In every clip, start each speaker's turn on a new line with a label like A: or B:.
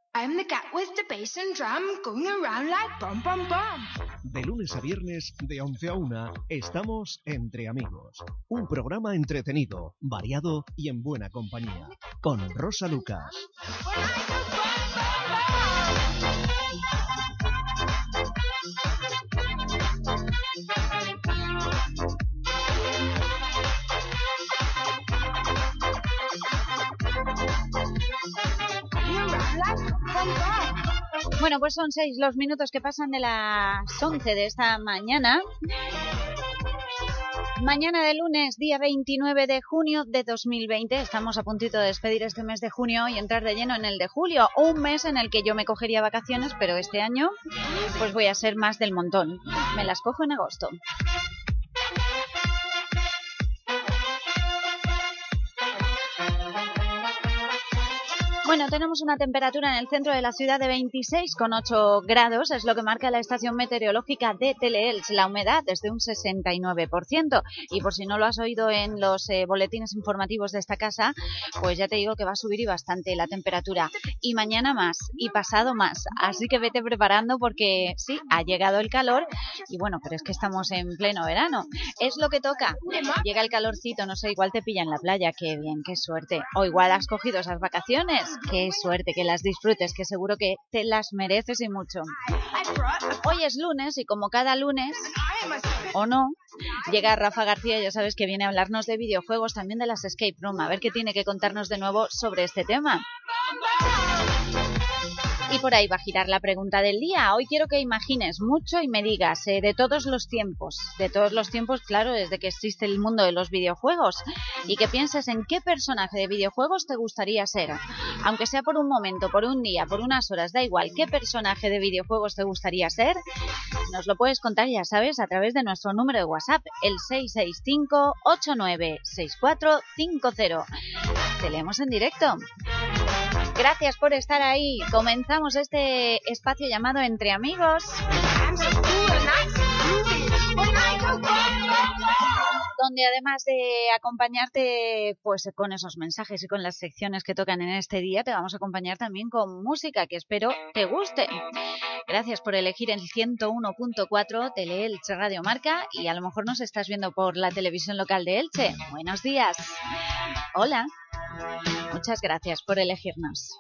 A: I'm the cat with the bass and drum going around like bum bum bum.
B: De lunes a viernes, de 11 a 1, estamos Entre Amigos. Un programa entretenido, variado y en buena compañía. Con Rosa Lucas.
C: Bueno, pues son 6 los minutos que pasan de las 11 de esta mañana. Mañana de lunes, día 29 de junio de 2020. Estamos a puntito de despedir este mes de junio y entrar de lleno en el de julio. Un mes en el que yo me cogería vacaciones, pero este año pues voy a ser más del montón. Me las cojo en agosto. Bueno, tenemos una temperatura en el centro de la ciudad de 26,8 grados, es lo que marca la estación meteorológica de Teleelch. La humedad es de un 69%. Y por si no lo has oído en los boletines informativos de esta casa, pues ya te digo que va a subir y bastante la temperatura. Y mañana más, y pasado más. Así que vete preparando porque sí, ha llegado el calor. Y bueno, pero es que estamos en pleno verano. Es lo que toca. Llega el calorcito, no sé, igual te pilla en la playa. Qué bien, qué suerte. O igual has cogido esas vacaciones. Qué suerte, que las disfrutes, que seguro que te las mereces y mucho. Hoy es lunes y como cada lunes, o no, llega Rafa García, ya sabes que viene a hablarnos de videojuegos, también de las Escape Room, a ver qué tiene que contarnos de nuevo sobre este tema. Y por ahí va a girar la pregunta del día. Hoy quiero que imagines mucho y me digas de todos los tiempos, claro, desde que existe el mundo de los videojuegos, y que pienses en qué personaje de videojuegos te gustaría ser. Aunque sea por un momento, por un día, por unas horas, da igual, ¿qué personaje de videojuegos te gustaría ser? Nos lo puedes contar, ya sabes, a través de nuestro número de WhatsApp, el 665-896450. Te leemos en directo. Gracias por estar ahí. Comenzamos este espacio llamado Entre Amigos, donde además de acompañarte pues con esos mensajes y con las secciones que tocan en este día, te vamos a acompañar también con música que espero te guste. Gracias por elegir el 101.4 Teleelch Radio Marca, y a lo mejor nos estás viendo por la televisión local de Elche. Buenos días. Hola. Muchas gracias por elegirnos.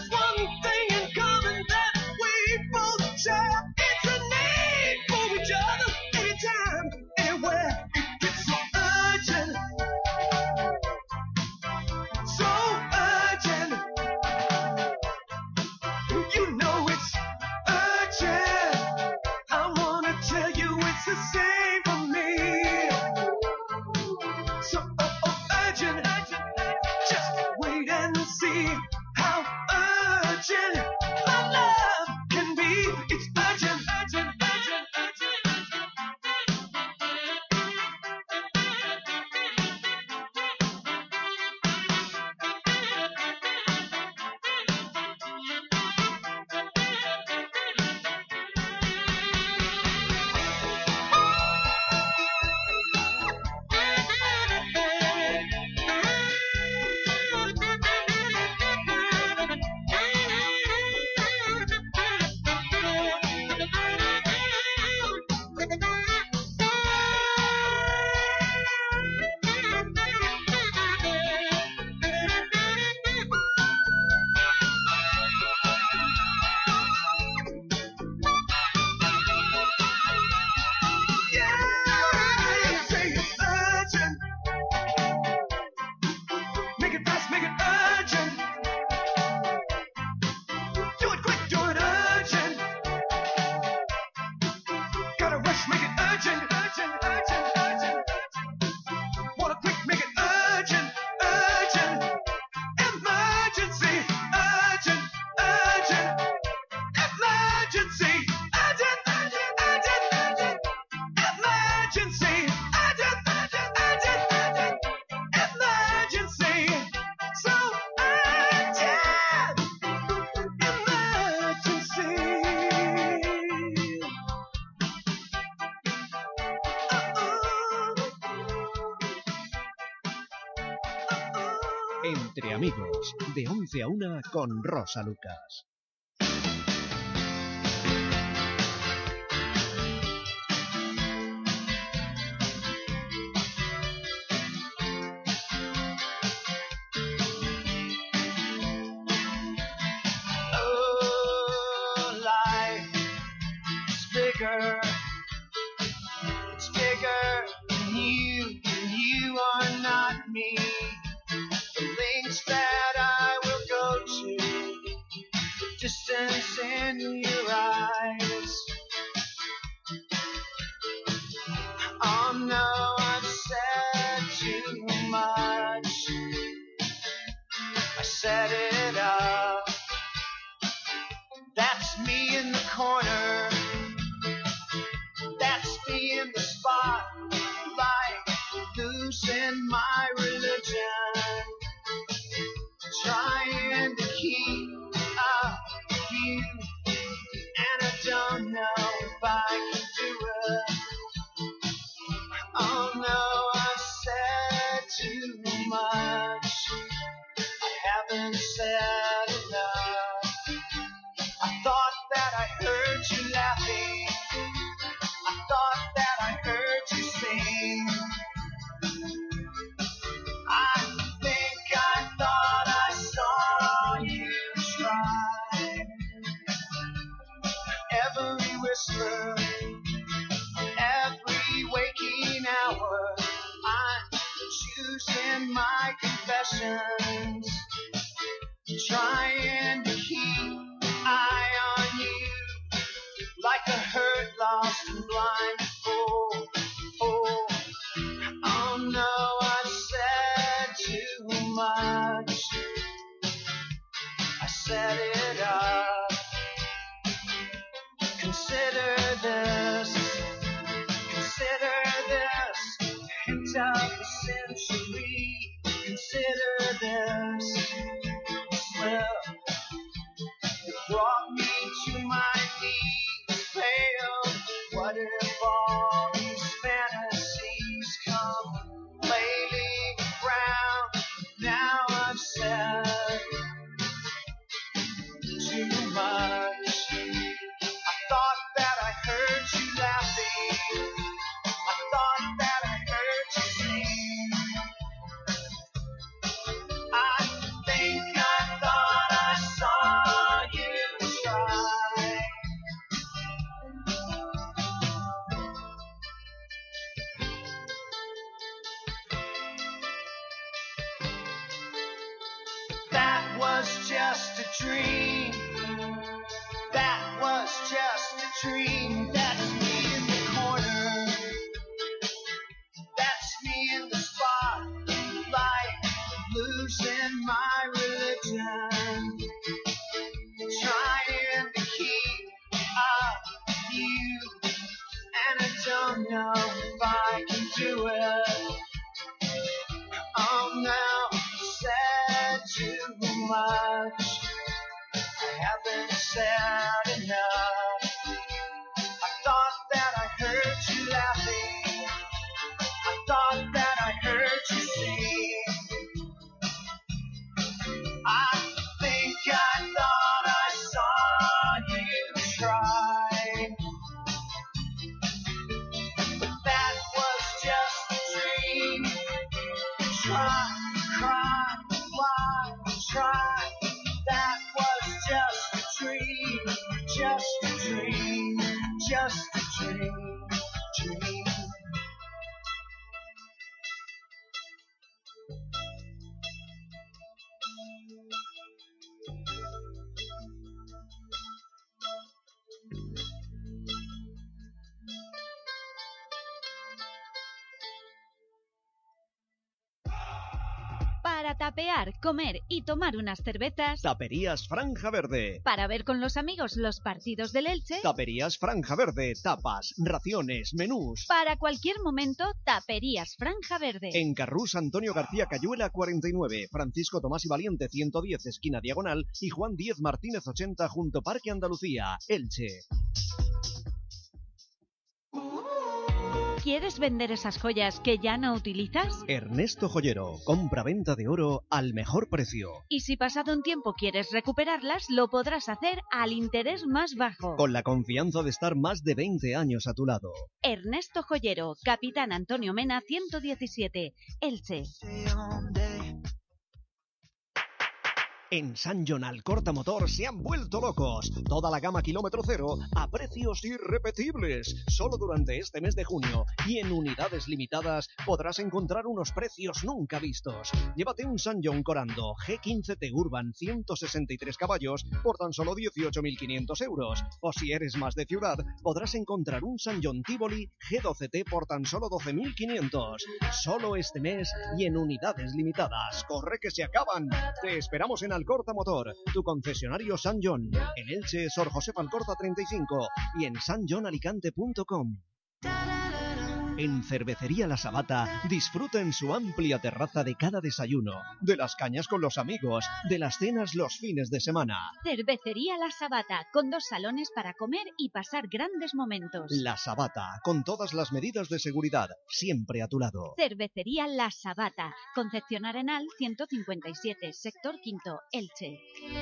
D: It's a need, but we just
B: urgent, just wait and see how urgent my love can be. It's urgent, urgent, urgent, urgent, Entre amigos, de 11 a 1 con Rosa Lucas. Oh, life is bigger. It's bigger than you are not me. The links that I will go to, the distance in your eyes. Oh no, I've said too much. I set it up. That's me in the corner. That's me in the spotlight, losing my religion. Trying to keep up with you, and I don't know if I can do it. Oh no, I've said too much. I haven't said enough. I thought that I heard you laughing. I thought that I heard you sing. I thought I saw you try. Every whisper, every waking hour, I'm choosing my confessions, trying to keep an eye on you, like a hurt, lost and blind fool. Oh no, I've said too much. I set it up. Consider this hint of the century. Consider this slip. It brought me to my knees, pale. What if all these fantasies come flailing around? Now I've said too much. I thought that I heard you laughing. I thought that I heard you sing. I think I thought I saw you try. That was just a dream. That was just a dream. That's me in the corner. That's me in the spotlight, too much. I haven't said enough. I thought that I heard you laughing. I thought that I heard you sing. I think I thought I saw you try. But that was just a dream. Try, cry, why, try. That was just a dream. Just a dream. Just a dream. Dream.
C: Para tapear, comer y tomar unas cervezas.
D: Taperías Franja Verde.
C: Para ver con los amigos los partidos del Elche.
D: Taperías Franja Verde. Tapas, raciones, menús.
C: Para cualquier momento, Taperías Franja Verde.
D: En Carrús Antonio García Cayuela 49, Francisco Tomás y Valiente 110 esquina Diagonal y Juan 10 Martínez 80 junto Parque Andalucía, Elche.
C: ¿Quieres vender esas joyas que ya no utilizas?
D: Ernesto Joyero, compra-venta de oro al mejor precio.
C: Y si pasado un tiempo quieres recuperarlas, lo podrás hacer al interés más bajo.
D: Con la confianza de estar más de 20 años a tu lado.
C: Ernesto Joyero, Capitán Antonio Mena 117, Elche.
D: En San John Alcorta Motor se han vuelto locos. Toda la gama kilómetro cero a precios irrepetibles. Solo durante este mes de junio y en unidades limitadas podrás encontrar unos precios nunca vistos. Llévate un San John Corando G15T Urban 163 caballos por tan solo 18.500 euros. O si eres más de ciudad, podrás encontrar un San John Tivoli G12T por tan solo 12.500. Solo este mes y en unidades limitadas. ¡Corre que se acaban! Te esperamos en Alcorta Motor, tu concesionario San John, en Elche, Sor José Alcorta 35 y en sanjohnalicante.com. En Cervecería La Sabata, disfruta en su amplia terraza de cada desayuno, de las cañas con los amigos, de las cenas los fines de semana.
C: Cervecería La Sabata, con 2 salones para comer y pasar grandes momentos.
D: La Sabata, con todas las medidas de seguridad, siempre a tu lado.
C: Cervecería La Sabata, Concepción Arenal 157, sector quinto, Elche.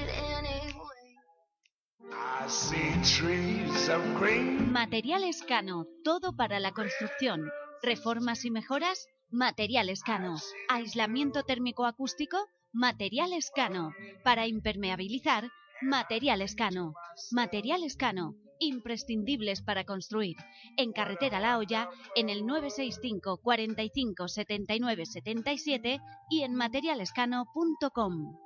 C: Materiales Cano, todo para la construcción. Reformas y mejoras, Materiales Cano. Aislamiento térmico acústico, Materiales Cano. Para impermeabilizar, Materiales Cano. Materiales Cano, imprescindibles para construir. En Carretera La Hoya, en el 965 45 79 77 y en materialescano.com.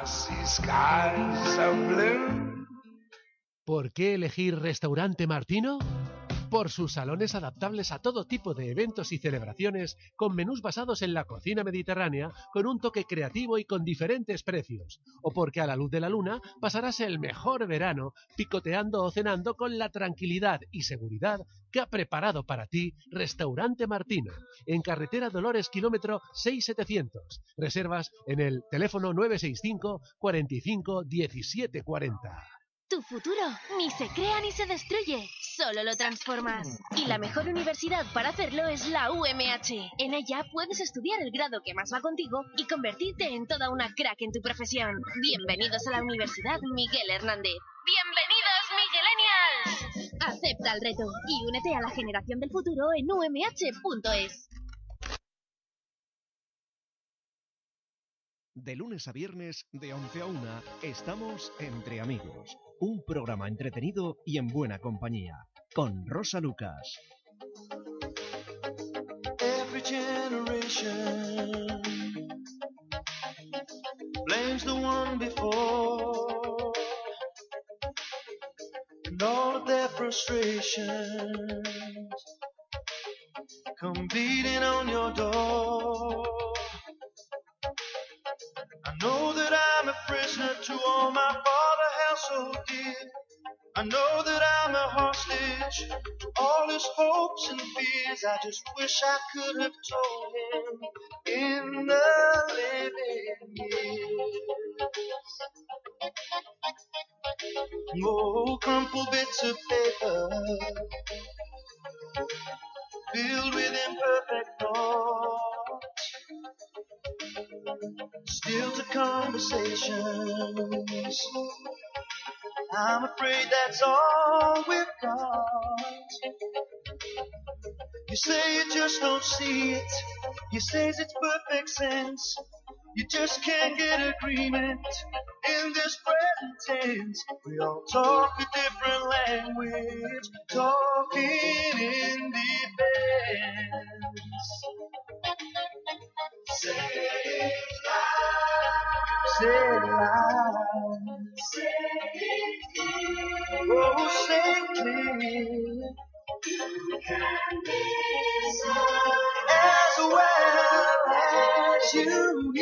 E: ¿Por qué elegir Restaurante Martino? Por sus salones adaptables a todo tipo de eventos y celebraciones, con menús basados en la cocina mediterránea, con un toque creativo y con diferentes precios. O porque a la luz de la luna pasarás el mejor verano picoteando o cenando con la tranquilidad y seguridad que ha preparado para ti Restaurante Martino, en Carretera Dolores, kilómetro 6700. Reservas en el teléfono 965 45 17 40.
F: Tu futuro ni se crea ni se destruye, solo lo transformas. Y la mejor universidad para hacerlo es la UMH. En ella puedes estudiar el grado que más va contigo y convertirte en toda una crack en tu profesión. Bienvenidos a la Universidad Miguel Hernández. ¡Bienvenidos, Miguelenials! Acepta el reto y únete a la generación del futuro en umh.es.
D: De lunes a viernes, de 11 a 1, estamos Entre Amigos. Un programa entretenido y en buena compañía. Con Rosa Lucas.
B: Every generation blames the one before, and all of their frustrations come beating on your door. I know that I'm a prisoner to all my father held so dear. I know that I'm a hostage to all his hopes and fears. I just wish I could have told him in the living years. Oh, crumpled bits of paper filled with imperfect thoughts, still to conversations. I'm afraid that's all we've got. You say you just don't see it. You say it's perfect sense. You just can't get agreement in this present tense. We all talk a different language, talking in defense. Say it loud. Say it loud. Say it clear. Oh, say it clear. You can listen as well as you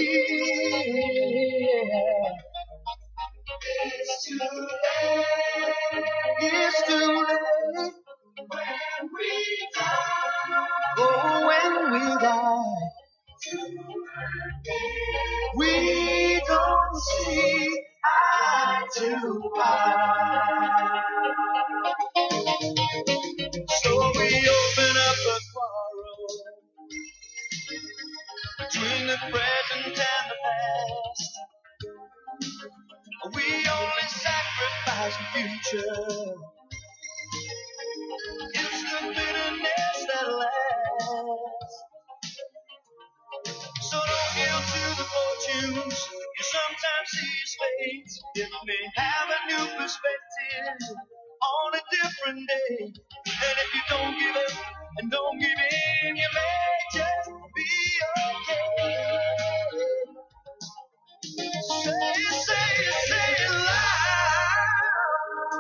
B: hear. It's too late. It's too late when we die. Oh, when we die. We don't see eye to eye. So we open up a quarrel between the present and the past. We only sacrifice the future. It's the bitterness that lasts. So don't yield to the fortunes you sometimes see as fate. It may have a new perspective on a different day. And if you don't give up and don't give in, you may just be okay. Say it loud.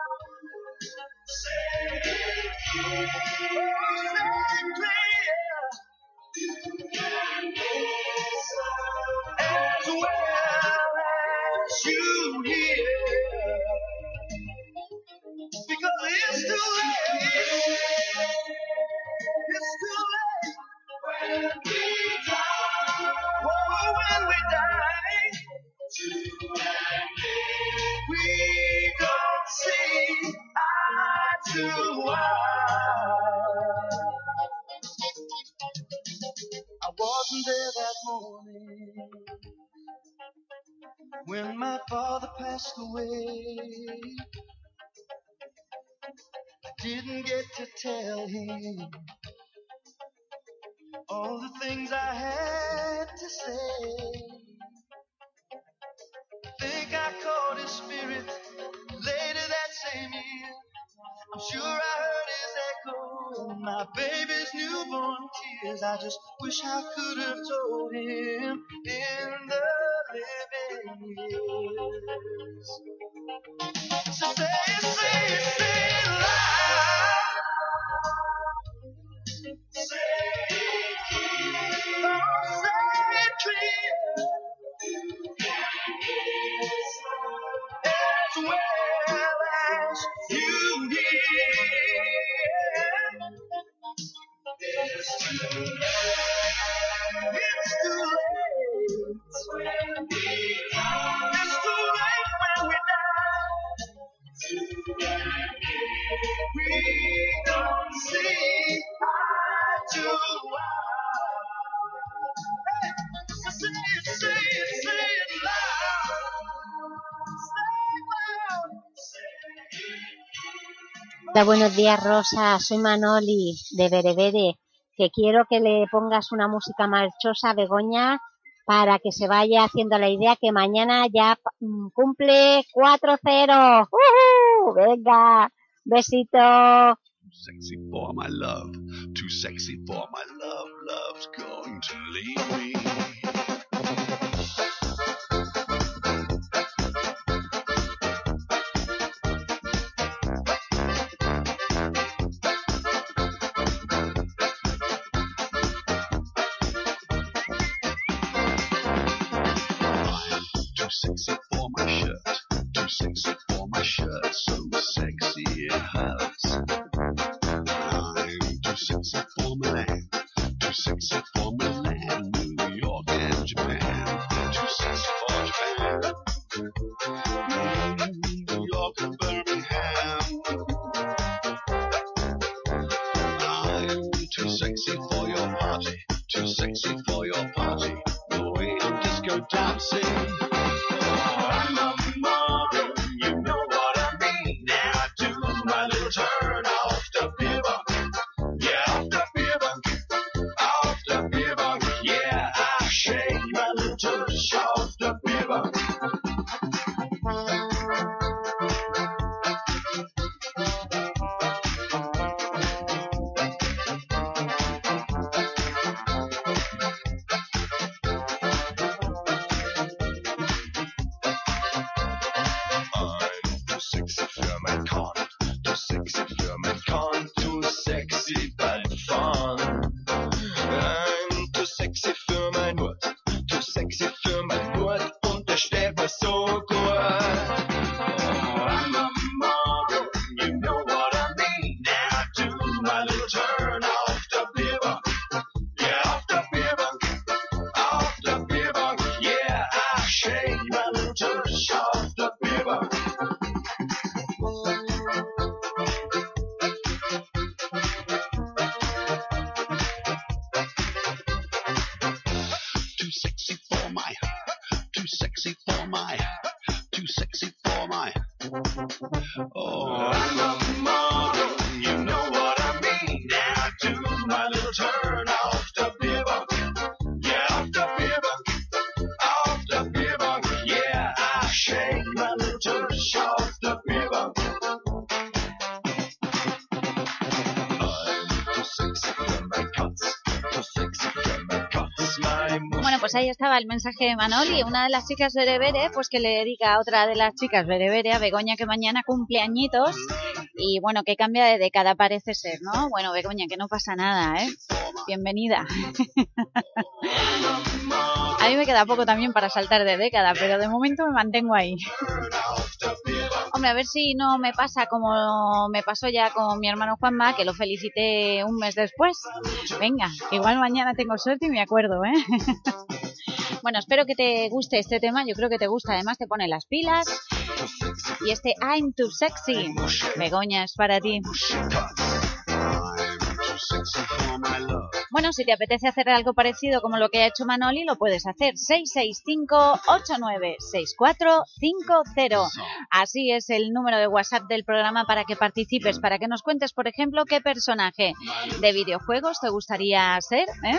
B: Say it clear. Say it clear. You can listen as well as you hear. Because it's too late. It's too late when we die. Oh, when we die. We don't see eye to eye. I wasn't there that morning when my father passed away. I didn't get to tell him all the things I had to say. I think I caught his spirit later that same year. I'm sure I heard his echo in my baby's newborn tears. I just wish I could have told him in the living years. So say it loud. Say it clear. Oh, say it clear. As well as you hear. It's too late. It's too late when we die. It's too late when we die. We don't see eye to eye. Hey, say it loud.
G: Hola, buenos días, Rosa. Soy Manoli de Berebere, que quiero que le pongas una música marchosa a Begoña para que se vaya haciendo la idea que mañana ya cumple 4-0. Venga, besito.
H: Too sexy for my love, too sexy for my love, love's going to leave me. Too sexy for my shirt, too sexy for my shirt, so sexy it hurts. I'm too sexy for Milan, too sexy for Milan, New York and Japan, too sexy for Japan. New York and Berlin. sexy for your party, too sexy for your party. Going disco dancing. I'm a model, you know what I mean. Now I do my little turn off the beer bunk. Yeah, off the beer bunk, off the beer bunk. Yeah, I shake my little tush off the beer bunk.
C: Pues ahí estaba el mensaje de Manoli, una de las chicas berebere, pues que le dedica a otra de las chicas berebere, a Begoña, que mañana cumple añitos y bueno, que cambia de década parece ser, ¿no? Bueno, Begoña, que no pasa nada, ¿eh? Bienvenida. A mí me queda poco también para saltar de década, pero de momento me mantengo ahí. Hombre, a ver si no me pasa como me pasó ya con mi hermano Juanma, que lo felicité un mes después. Venga, igual mañana tengo suerte y me acuerdo, ¿eh? Bueno, espero que te guste este tema, yo creo que te gusta, además te pone las pilas. Y este I'm Too Sexy, Begoña, es para ti. Bueno, si te apetece hacer algo parecido como lo que ha hecho Manoli, lo puedes hacer. 665-896450. Así es el número de WhatsApp del programa para que participes, para que nos cuentes, por ejemplo, qué personaje de videojuegos te gustaría ser, ¿eh?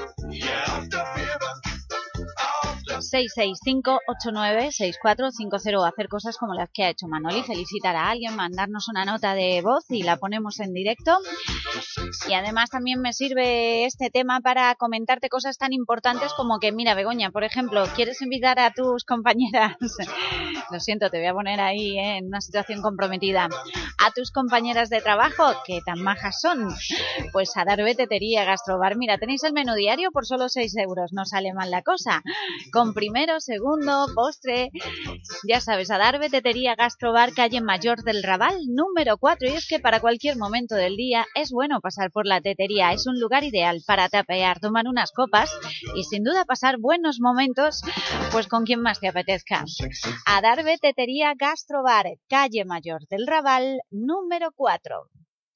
C: 665-896450. Hacer cosas como las que ha hecho Manoli, felicitar a alguien, mandarnos una nota de voz y la ponemos en directo. Y además también me sirve este tema para comentarte cosas tan importantes como que, mira, Begoña, por ejemplo, ¿quieres invitar a tus compañeras? Lo siento, te voy a poner ahí en una situación comprometida. A tus compañeras de trabajo, que tan majas son, pues a Darbe Tetería Gastrobar. Mira, tenéis el menú diario por solo 6 euros, no sale mal la cosa. Con primero, segundo, postre, ya sabes, a Darbe Tetería Gastrobar, calle Mayor del Raval, número 4. Y es que para cualquier momento del día es bueno pasar por la tetería, es un lugar ideal para tapear, tomar unas copas y sin duda pasar buenos momentos, pues con quien más te apetezca. A Darbe Tetería Gastrobar, calle Mayor del Raval, número 4.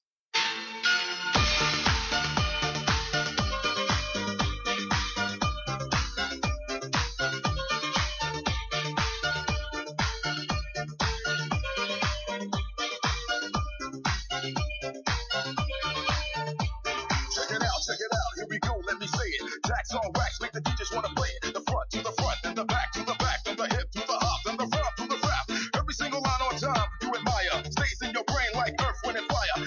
I: Check it out, here we go, let me say it. Jacks on wax, make the DJs wanna play it. The front to the front, and the back to the back, from the hip to the hop, and the front to the rap. Every single line on time, you admire, stays in your brain like earth, wind, and fire.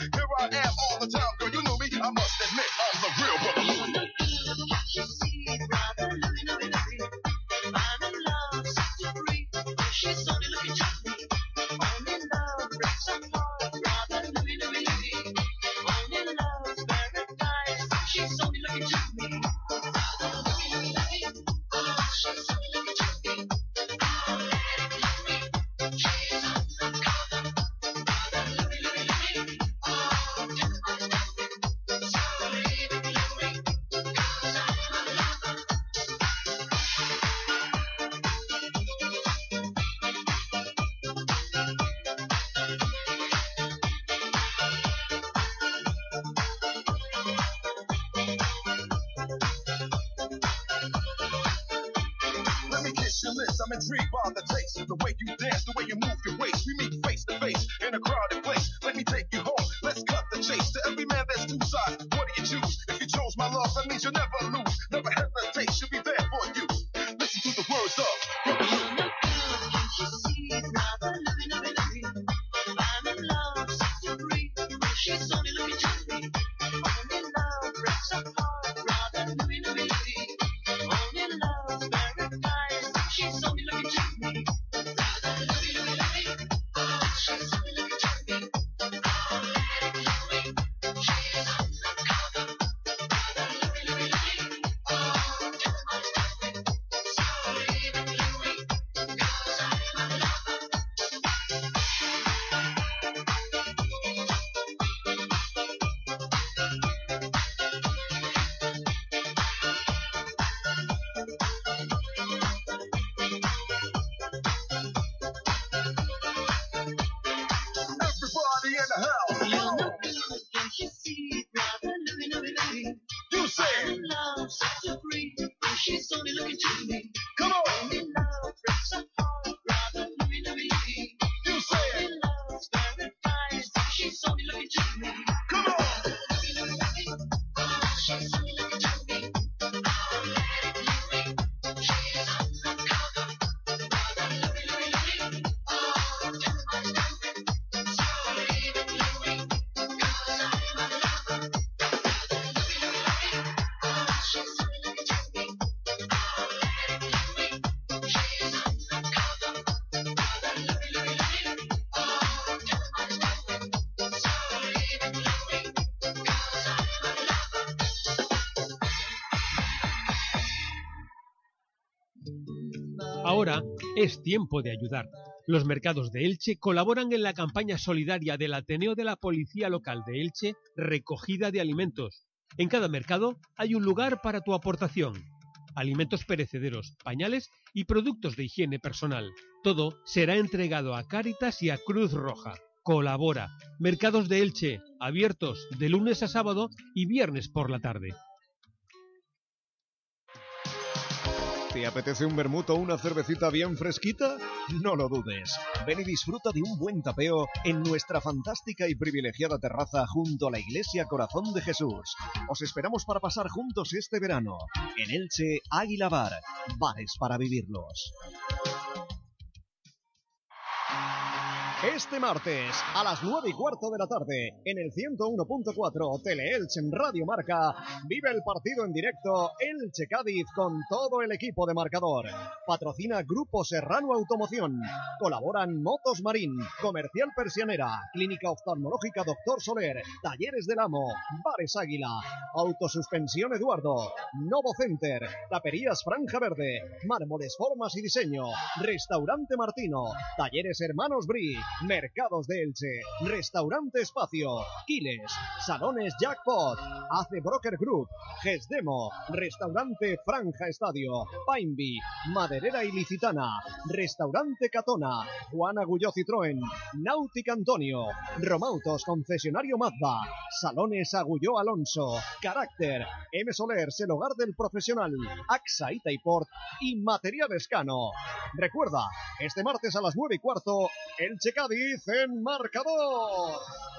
I: I'm intrigued by the taste, the way you dance, the way you move your waist. We meet face to face in a crowded place. Let me take you home. Let's cut the chase. To every man, there's two sides. What do you choose? If you chose my love, that means you'll never lose. Never hesitate. She'll be there for you. Listen to the words of. I'm in love, set you free. She's only looking to me. Only love breaks apart, rather Louie, Louie, Louie. Only love's paradise. She's only looking to me. Rather Louie, Louie, Louie. She's only looking to me. Oh, let it Louie. She's undercover. Rather Louie, Louie, Louie. Oh, too much nothing. So leave it Louie, 'cause I'm a lover. Everybody in the house. You're no good, can't you see? Rather Louie, Louie, Louie. You say. I'm in love, set you free. She's only looking to me. Come on. Only love breaks a heart. Rather Louie, Louie, Louie. You say. Only love's paradise. She's only looking to me. Come on. Louie, Louie, Louie. Oh, she's only looking to me. Oh, let it Louie. She's undercover. Rather Louie, Louie, Louie. Oh, too much nothing. So leave it Louie, 'cause I'm a lover. Louie, Louie, Louie. Oh, she's only looking to me. Oh, let it Louie. She's undercover. Rather Louie, Louie, Louie. Oh, too much nothing. So leave it Louie, 'cause I'm a lover.
E: Ahora es tiempo de ayudar. Los mercados de Elche colaboran en la campaña solidaria del Ateneo de la Policía Local de Elche, Recogida de Alimentos. En cada mercado hay un lugar para tu aportación. Alimentos perecederos, pañales y productos de higiene personal. Todo será entregado a Cáritas y a Cruz Roja. Colabora. Mercados de Elche, abiertos de lunes a sábado y viernes por la tarde.
D: ¿Te apetece un vermut o una cervecita bien fresquita? No lo dudes. Ven y disfruta de un buen tapeo en nuestra fantástica y privilegiada terraza junto a la Iglesia Corazón de Jesús. Os esperamos para pasar juntos este verano. En Elche, Águila Bar. Bares para vivirlos. Este martes, a las 9:15 de la tarde, en el 101.4 Teleelche en Radio Marca, vive el partido en directo Elche-Cádiz con todo el equipo de marcador. Patrocina Grupo Serrano Automoción. Colaboran Motos Marín, Comercial Persianera, Clínica Oftalmológica Dr. Soler, Talleres del Amo, Bares Águila, Autosuspensión Eduardo, Novo Center, Taperías Franja Verde, Mármoles Formas y Diseño, Restaurante Martino, Talleres Hermanos Bri, Mercados de Elche, Restaurante Espacio, Quiles, Salones Jackpot, AC Broker Group, Gesdemo, Restaurante Franja Estadio, Painby, Maderera Ilicitana, Restaurante Catona, Juan Agulló Citroën, Náutica Antonio, Romautos Concesionario Mazda, Salones Agulló Alonso, Carácter, M Solers, el hogar del profesional, AXA Itaiport y Materiales Cano. Recuerda, este martes a las 9:15, Elche Cádiz en marcador.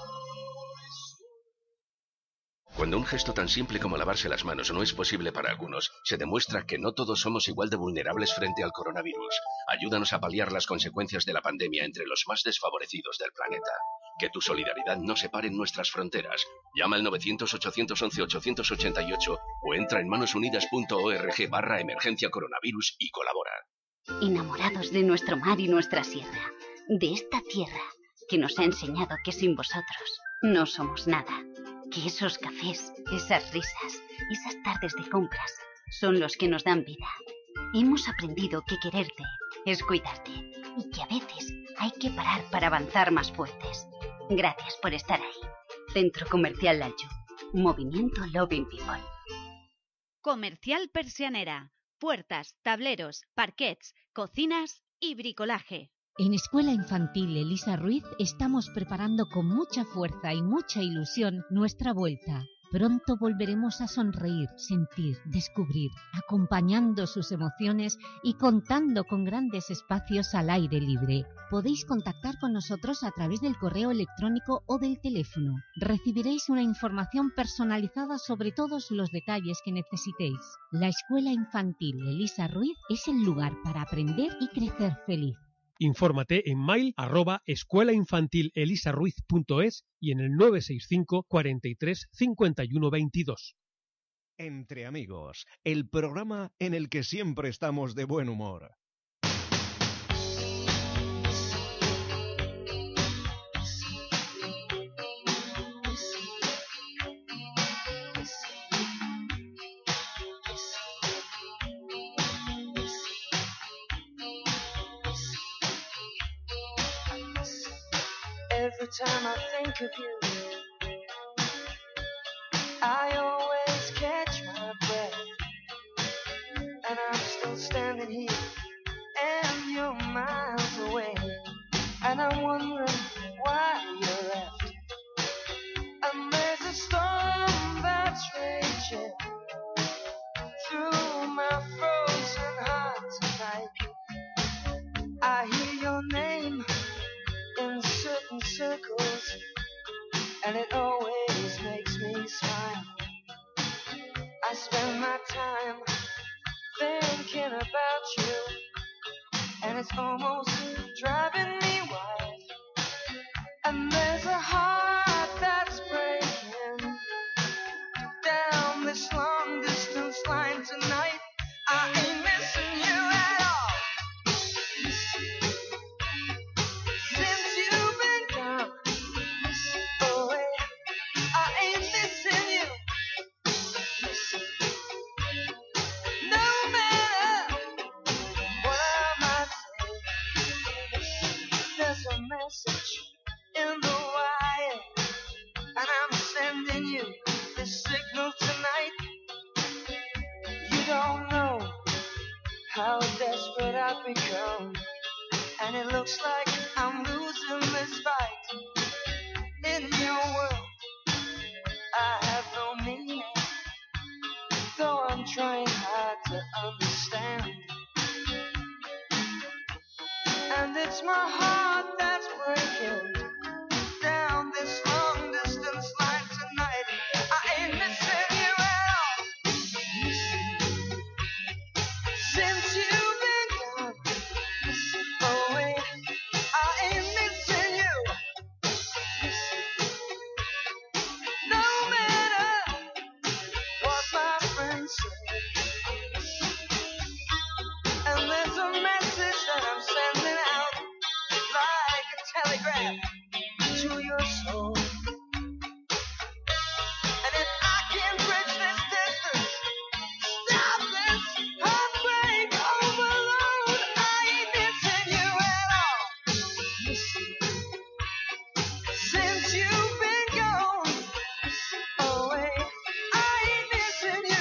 J: Cuando un gesto tan simple como lavarse las manos no es posible para algunos, se demuestra que no todos somos igual de vulnerables frente al coronavirus. Ayúdanos a paliar las consecuencias de la pandemia entre los más desfavorecidos del planeta. Que tu solidaridad no separe nuestras fronteras. Llama al 900-811-888 o entra en manosunidas.org/emergencia coronavirus y colabora.
K: Enamorados de nuestro mar y nuestra sierra, de esta tierra que nos ha enseñado que sin vosotros no somos nada, que esos cafés, esas risas, esas tardes de compras son los que nos dan vida. Hemos aprendido que quererte es cuidarte y que a veces hay que parar para avanzar más fuertes. Gracias por estar ahí. Centro Comercial Lalju. Movimiento Loving People.
C: Comercial Persianera. Puertas, tableros, parquets, cocinas y bricolaje.
L: En Escuela Infantil Elisa Ruiz estamos preparando con mucha fuerza y mucha ilusión nuestra vuelta. Pronto volveremos a sonreír, sentir, descubrir, acompañando sus emociones y contando con grandes espacios al aire libre. Podéis contactar con nosotros a través del correo electrónico o del teléfono. Recibiréis una información personalizada sobre todos los detalles que necesitéis. La Escuela Infantil Elisa Ruiz es el lugar para aprender y crecer feliz.
M: Infórmate en mail@escuelainfantilelisaruiz.es y en el 965 43 51 22.
D: Entre amigos, el programa en el que siempre estamos de buen humor.
B: Every time I think of you, I always catch my breath. And I'm still standing here, and you're miles away. And I'm wondering why you left. And there's a storm that's raging through my frozen heart tonight. I hear your name in certain circles, and it always makes me smile. I spend my time thinking about you, and it's almost driving me wild. And there's a heart that's breaking down this long distance line tonight. I ain't missing you at all. Since you've been gone away, I ain't missing you. No matter what I might say, there's a message in the wire, and I'm sending you this signal tonight. You don't know how desperate I've become, and it looks like I'm losing this fight. In your world, I have no meaning, though I'm trying hard to understand. And it's my heart that's breaking down this long distance line tonight. I ain't missing you at all. Since you've been gone away, I ain't missing you. No matter what my friends say. And there's a message that I'm sending out like a telegraph to your soul. And if I can bridge this distance, stop this heartbreak overload, I ain't missing you at all. Since you've been gone away, I ain't missing you.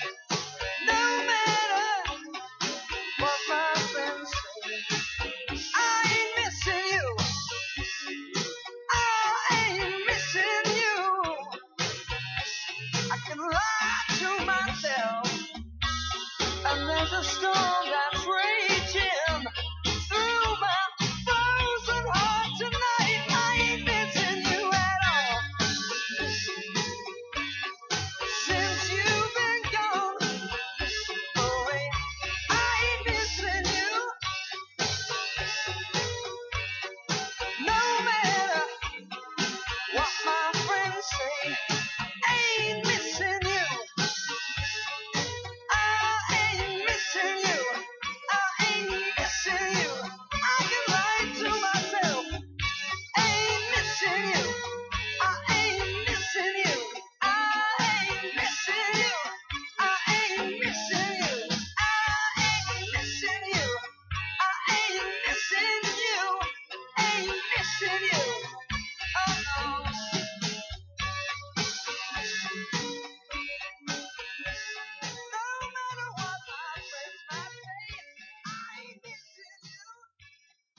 B: No matter what my friends say.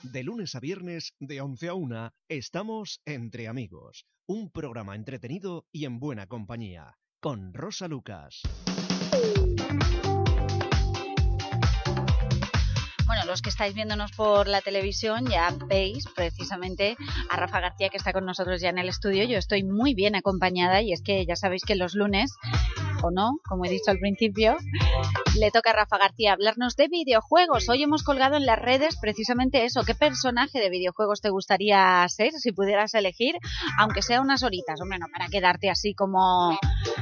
D: De lunes a viernes, de 11 a 1, estamos Entre Amigos. Un programa entretenido y en buena compañía. Con Rosa Lucas.
C: Bueno, los que estáis viéndonos por la televisión ya veis precisamente a Rafa García, que está con nosotros ya en el estudio. Yo estoy muy bien acompañada y es que ya sabéis que los lunes, o no, como he dicho al principio, le toca a Rafa García hablarnos de videojuegos. Hoy hemos colgado en las redes precisamente eso. ¿Qué personaje de videojuegos te gustaría ser si pudieras elegir? Aunque sea unas horitas, hombre, no para quedarte así como...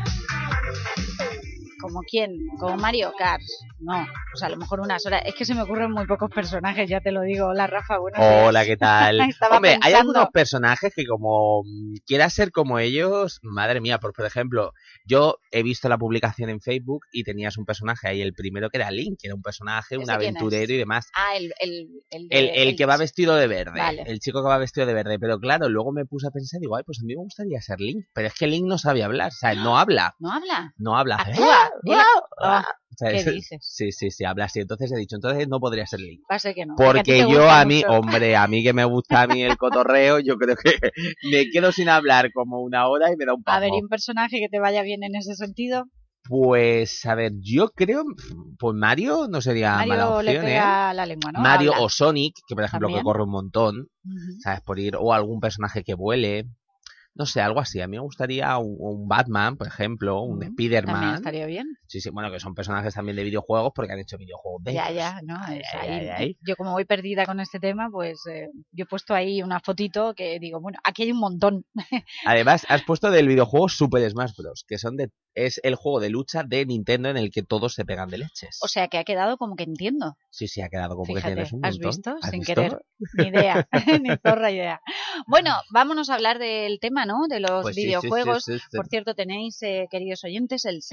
C: ¿Como quién? ¿Como Mario Kart? No, o sea, a lo mejor unas horas. Es que se me ocurren muy pocos personajes, ya te lo digo. Hola, Rafa, buenos días.
N: Hola, ¿qué tal? Hombre,
C: pensando...
N: hay algunos personajes que como quieras ser como ellos, madre mía, por ejemplo, yo he visto la publicación en Facebook y tenías un personaje ahí, el primero que era Link, que era un personaje, un aventurero y demás.
C: Ah,
N: el que va vestido de verde,
C: vale.
N: El chico que va vestido de verde, pero claro, luego me puse a pensar, digo, ay, pues a mí me gustaría ser Link, pero es que Link no sabe hablar, o sea, no habla.
C: ¿No habla?
N: No habla.
C: Actúa. ¿Qué dices?
N: Sí, habla así. Entonces he dicho, entonces no podría ser Link.
C: Va a ser que no.
N: Porque yo a mí, hombre, a mí que me gusta a mí el cotorreo, yo creo que me quedo sin hablar como una hora y me da un pajo.
C: A ver, ¿y un personaje que te vaya bien en ese sentido?
N: Pues, a ver, yo creo, pues Mario no sería mala opción,
C: le pega la lengua, ¿no?
N: Mario
C: habla.
N: O Sonic, que por ejemplo
C: ¿También?
N: Que corre un montón,
C: Uh-huh.
N: ¿sabes? Por ir, o algún personaje que vuele. No sé, algo así. A mí me gustaría un Batman, por ejemplo, un Spider-Man.
C: También estaría bien.
N: Sí, bueno, que son personajes también de videojuegos porque han hecho videojuegos de ellos.
C: Ya, ¿no?
N: Ay.
C: Yo como voy perdida con este tema, pues yo he puesto ahí una fotito que digo, bueno, aquí hay un montón.
N: Además, has puesto del videojuego Super Smash Bros., que es el juego de lucha de Nintendo en el que todos se pegan de leches.
C: O sea, que ha quedado como que entiendo.
N: Sí, ha quedado como
C: Fíjate,
N: que tienes un montón.
C: ¿has visto?
N: ¿Has
C: Sin
N: visto?
C: querer. Ni idea, ni zorra idea. Bueno, vámonos a hablar del tema, ¿no? De los
N: Pues
C: videojuegos.
N: sí.
C: Por cierto, tenéis, queridos oyentes, el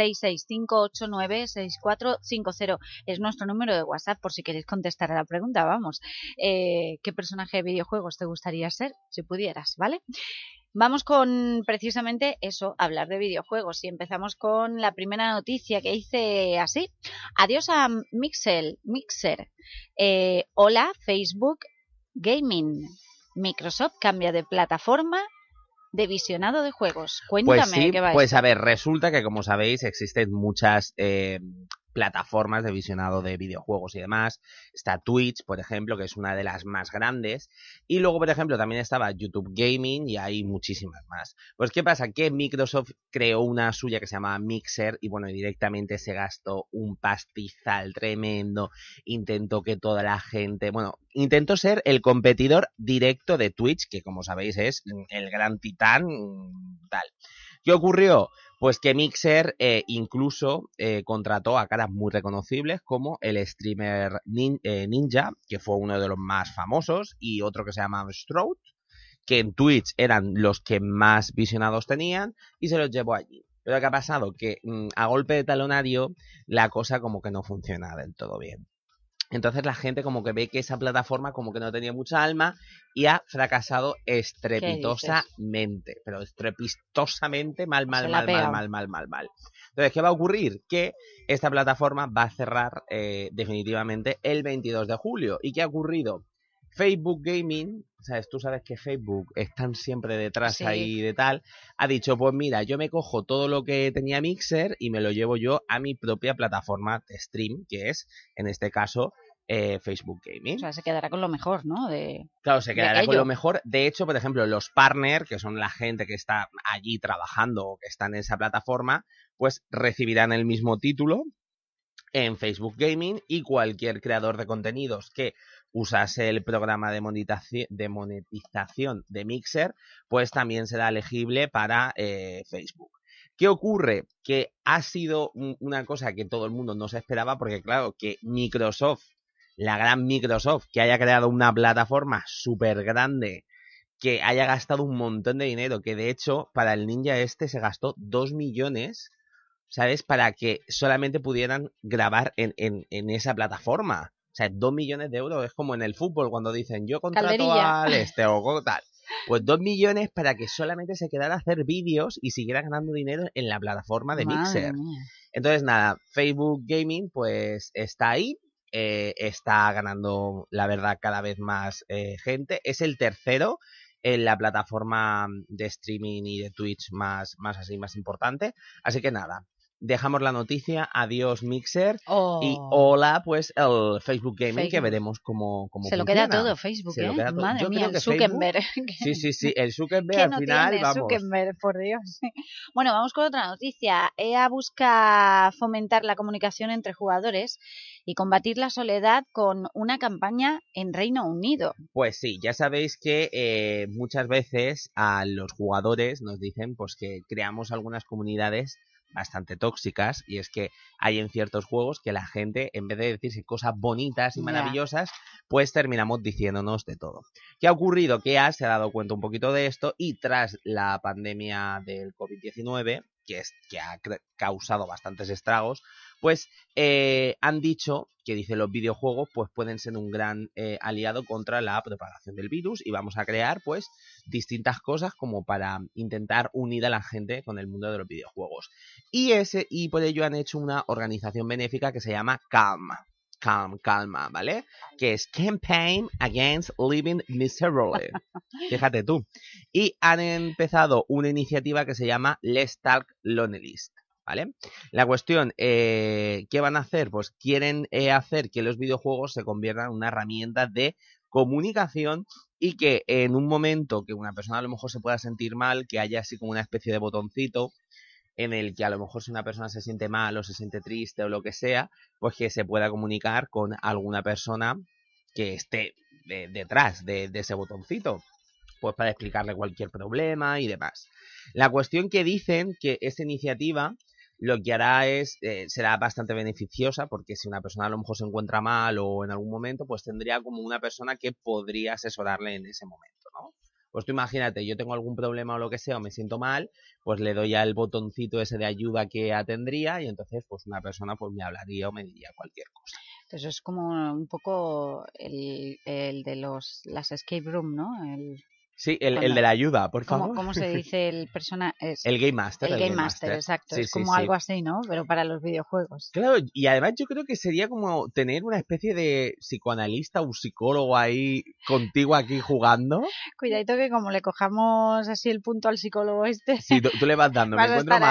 C: 665-896450. Es nuestro número de WhatsApp, por si queréis contestar a la pregunta, vamos. ¿Qué personaje de videojuegos te gustaría ser, si pudieras, ¿vale? Vamos con, precisamente, eso, hablar de videojuegos. Y empezamos con la primera noticia que dice así. Adiós a Mixer. Hola, Facebook Gaming. Microsoft cambia de plataforma de visionado de juegos. Cuéntame,
N: pues sí,
C: ¿qué va
N: pues
C: esto?
N: a ver, resulta que como sabéis existen muchas plataformas de visionado de videojuegos y demás. Está Twitch, por ejemplo, que es una de las más grandes. Y luego, por ejemplo, también estaba YouTube Gaming y hay muchísimas más. Pues, ¿qué pasa? Que Microsoft creó una suya que se llama Mixer y, bueno, directamente se gastó un pastizal tremendo. Intentó que toda la gente... Bueno, intentó ser el competidor directo de Twitch, que como sabéis es el gran titán, tal. ¿Qué ocurrió? Pues que Mixer incluso contrató a caras muy reconocibles como el streamer Ninja, que fue uno de los más famosos, y otro que se llama Stroud, que en Twitch eran los que más visionados tenían, y se los llevó allí. Pero ¿qué ha pasado? Que a golpe de talonario la cosa como que no funciona del todo bien. Entonces la gente como que ve que esa plataforma como que no tenía mucha alma y ha fracasado estrepitosamente, pero estrepitosamente mal. Entonces, ¿qué va a ocurrir? Que esta plataforma va a cerrar definitivamente el 22 de julio. ¿Y qué ha ocurrido? Facebook Gaming, ¿sabes? Tú sabes que Facebook están siempre detrás
C: Sí.
N: ahí de tal, ha dicho, pues mira, yo me cojo todo lo que tenía Mixer y me lo llevo yo a mi propia plataforma de stream, que es, en este caso, Facebook Gaming.
C: O sea, se quedará con lo mejor, ¿no?
N: Claro, se quedará con
C: ello.
N: lo mejor. De hecho, por ejemplo, los partners, que son la gente que está allí trabajando o que está en esa plataforma, pues recibirán el mismo título en Facebook Gaming, y cualquier creador de contenidos que usase el programa de monetización de Mixer, pues también será elegible para Facebook. ¿Qué ocurre? Que ha sido una cosa que todo el mundo no se esperaba, porque claro, que Microsoft, la gran Microsoft, que haya creado una plataforma súper grande, que haya gastado un montón de dinero, que de hecho para el Ninja se gastó 2 millones, ¿sabes? Para que solamente pudieran grabar en esa plataforma. O sea, 2 millones de euros es como en el fútbol cuando dicen yo contrato
C: Calderilla.
N: al o tal. Pues 2 millones para que solamente se quedara a hacer vídeos y siguiera ganando dinero en la plataforma de
C: Madre
N: Mixer.
C: mía.
N: Entonces, nada, Facebook Gaming pues está ahí. está ganando, la verdad, cada vez más gente. Es el tercero en la plataforma de streaming y de Twitch más importante. Así que nada, dejamos la noticia, adiós Mixer y hola pues el Facebook Gaming, que veremos cómo
C: se lo
N: funciona.
C: queda todo Facebook,
N: Se lo queda todo.
C: Madre
N: Yo
C: mía,
N: creo
C: el
N: que
C: Zuckerberg.
N: Sí, el Zuckerberg
C: ¿Qué
N: al
C: no
N: final,
C: tiene
N: vamos.
C: Zuckerberg, por Dios? Bueno, vamos con otra noticia. EA busca fomentar la comunicación entre jugadores y combatir la soledad con una campaña en Reino Unido.
N: Pues sí, ya sabéis que muchas veces a los jugadores nos dicen pues que creamos algunas comunidades bastante tóxicas, y es que hay en ciertos juegos que la gente, en vez de decirse cosas bonitas y maravillosas, pues terminamos diciéndonos de todo. ¿Qué ha ocurrido? Que EA se ha dado cuenta un poquito de esto, y tras la pandemia del COVID-19, que ha causado bastantes estragos, pues han dicho que los videojuegos pues pueden ser un gran aliado contra la propagación del virus, y vamos a crear pues distintas cosas como para intentar unir a la gente con el mundo de los videojuegos. Y por ello han hecho una organización benéfica que se llama Calma, ¿vale? Que es Campaign Against Living Miserably. Fíjate tú. Y han empezado una iniciativa que se llama Let's Talk Lonelist, ¿vale? La cuestión, ¿qué van a hacer? Pues quieren hacer que los videojuegos se conviertan en una herramienta de comunicación, y que en un momento que una persona a lo mejor se pueda sentir mal, que haya así como una especie de botoncito en el que a lo mejor si una persona se siente mal o se siente triste o lo que sea, pues que se pueda comunicar con alguna persona que esté detrás de ese botoncito, pues para explicarle cualquier problema y demás. La cuestión que dicen que esta iniciativa lo que hará es, será bastante beneficiosa, porque si una persona a lo mejor se encuentra mal o en algún momento, pues tendría como una persona que podría asesorarle en ese momento, ¿no? Pues tú imagínate, yo tengo algún problema o lo que sea, o me siento mal, pues le doy al botoncito ese de ayuda que atendría, y entonces pues una persona pues me hablaría o me diría cualquier cosa.
C: Eso es como un poco el de las escape room, ¿no?
N: Sí, el de la ayuda, por favor.
C: ¿Cómo se dice el persona?
N: El Game Master.
C: El Game Master, exacto. Sí, es como algo así, ¿no? Pero para los videojuegos.
N: Claro, y además yo creo que sería como tener una especie de psicoanalista o psicólogo ahí contigo aquí jugando.
C: Cuidadito que como le cojamos así el punto al psicólogo este...
N: Sí, tú le vas dando, me encuentro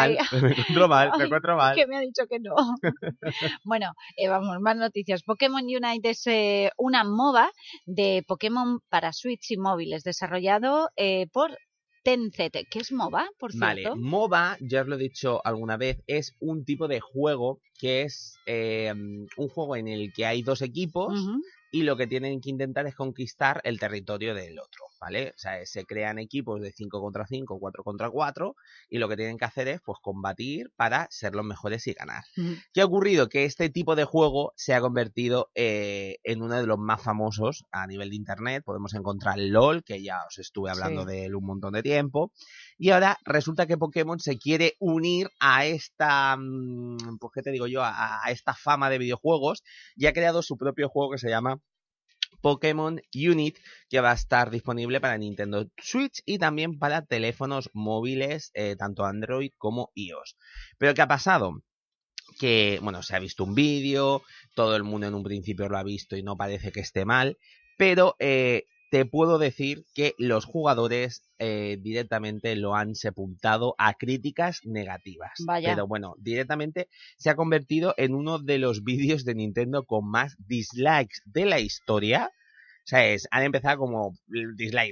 N: mal.
C: Que me ha dicho que no. Bueno, vamos, más noticias. Pokémon Unite es una MOBA de Pokémon para Switch y móviles, desarrollada por Tencent. ¿Qué es MOBA, por cierto?
N: Vale, MOBA, ya os lo he dicho alguna vez, es un tipo de juego que es un juego en el que hay dos equipos y lo que tienen que intentar es conquistar el territorio del otro, ¿vale? O sea, se crean equipos de 5 contra 5, 4 contra 4, y lo que tienen que hacer es pues combatir para ser los mejores y ganar. ¿Qué ha ocurrido? Que este tipo de juego se ha convertido en uno de los más famosos a nivel de internet. Podemos encontrar LOL, que ya os estuve hablando de él un montón de tiempo, y ahora resulta que Pokémon se quiere unir a esta, pues qué te digo yo, a esta fama de videojuegos, y ha creado su propio juego que se llama Pokémon Unite, que va a estar disponible para Nintendo Switch y también para teléfonos móviles, tanto Android como iOS. Pero ¿qué ha pasado? Que, bueno, se ha visto un vídeo, todo el mundo en un principio lo ha visto y no parece que esté mal, pero te puedo decir que los jugadores directamente lo han sepultado a críticas negativas.
C: Vaya.
N: Pero bueno, directamente se ha convertido en uno de los vídeos de Nintendo con más dislikes de la historia. O sea, han empezado como dislike,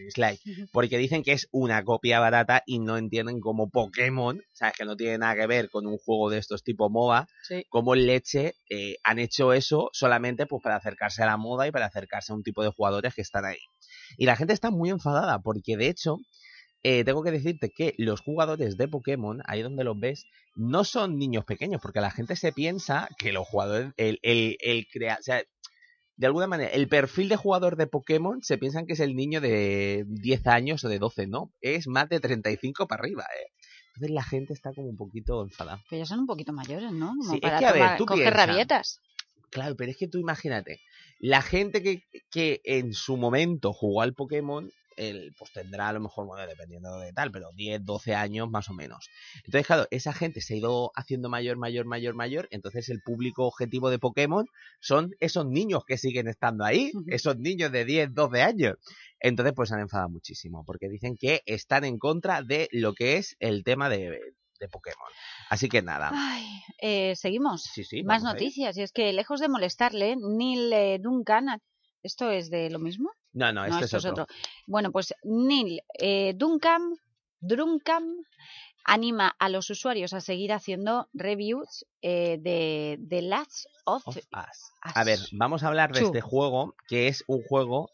N: porque dicen que es una copia barata y no entienden como Pokémon, sabes, que no tiene nada que ver con un juego de estos tipo MOBA, como leche han hecho eso solamente pues para acercarse a la moda y para acercarse a un tipo de jugadores que están ahí. Y la gente está muy enfadada porque de hecho tengo que decirte que los jugadores de Pokémon, ahí donde los ves, no son niños pequeños, porque la gente se piensa que los jugadores, o sea, de alguna manera, el perfil de jugador de Pokémon se piensan que es el niño de 10 años o de 12, ¿no? Es más de 35 para arriba, Entonces la gente está como un poquito enfadada.
C: Pero ya son un poquito mayores, ¿no? Como
N: sí,
C: para
N: es que, a ver, tú
C: coger
N: piensas,
C: rabietas.
N: Claro, pero es que tú imagínate, la gente que en su momento jugó al Pokémon, pues tendrá a lo mejor, bueno, dependiendo de tal, pero 10, 12 años más o menos. Entonces, claro, esa gente se ha ido haciendo mayor, entonces el público objetivo de Pokémon son esos niños que siguen estando ahí, esos niños de 10, 12 años. Entonces, pues se han enfadado muchísimo, porque dicen que están en contra de lo que es el tema de Pokémon. Así que nada.
C: Ay, seguimos.
N: Sí,
C: más
N: vamos a ir.
C: noticias. Y es que, lejos de molestarle, Neil Duncan... ¿Esto es de lo mismo?
N: No, esto es otro.
C: Bueno, pues Neil Duncan anima a los usuarios a seguir haciendo reviews de The Last of Us.
N: A ver, vamos a hablar de este juego, que es un juego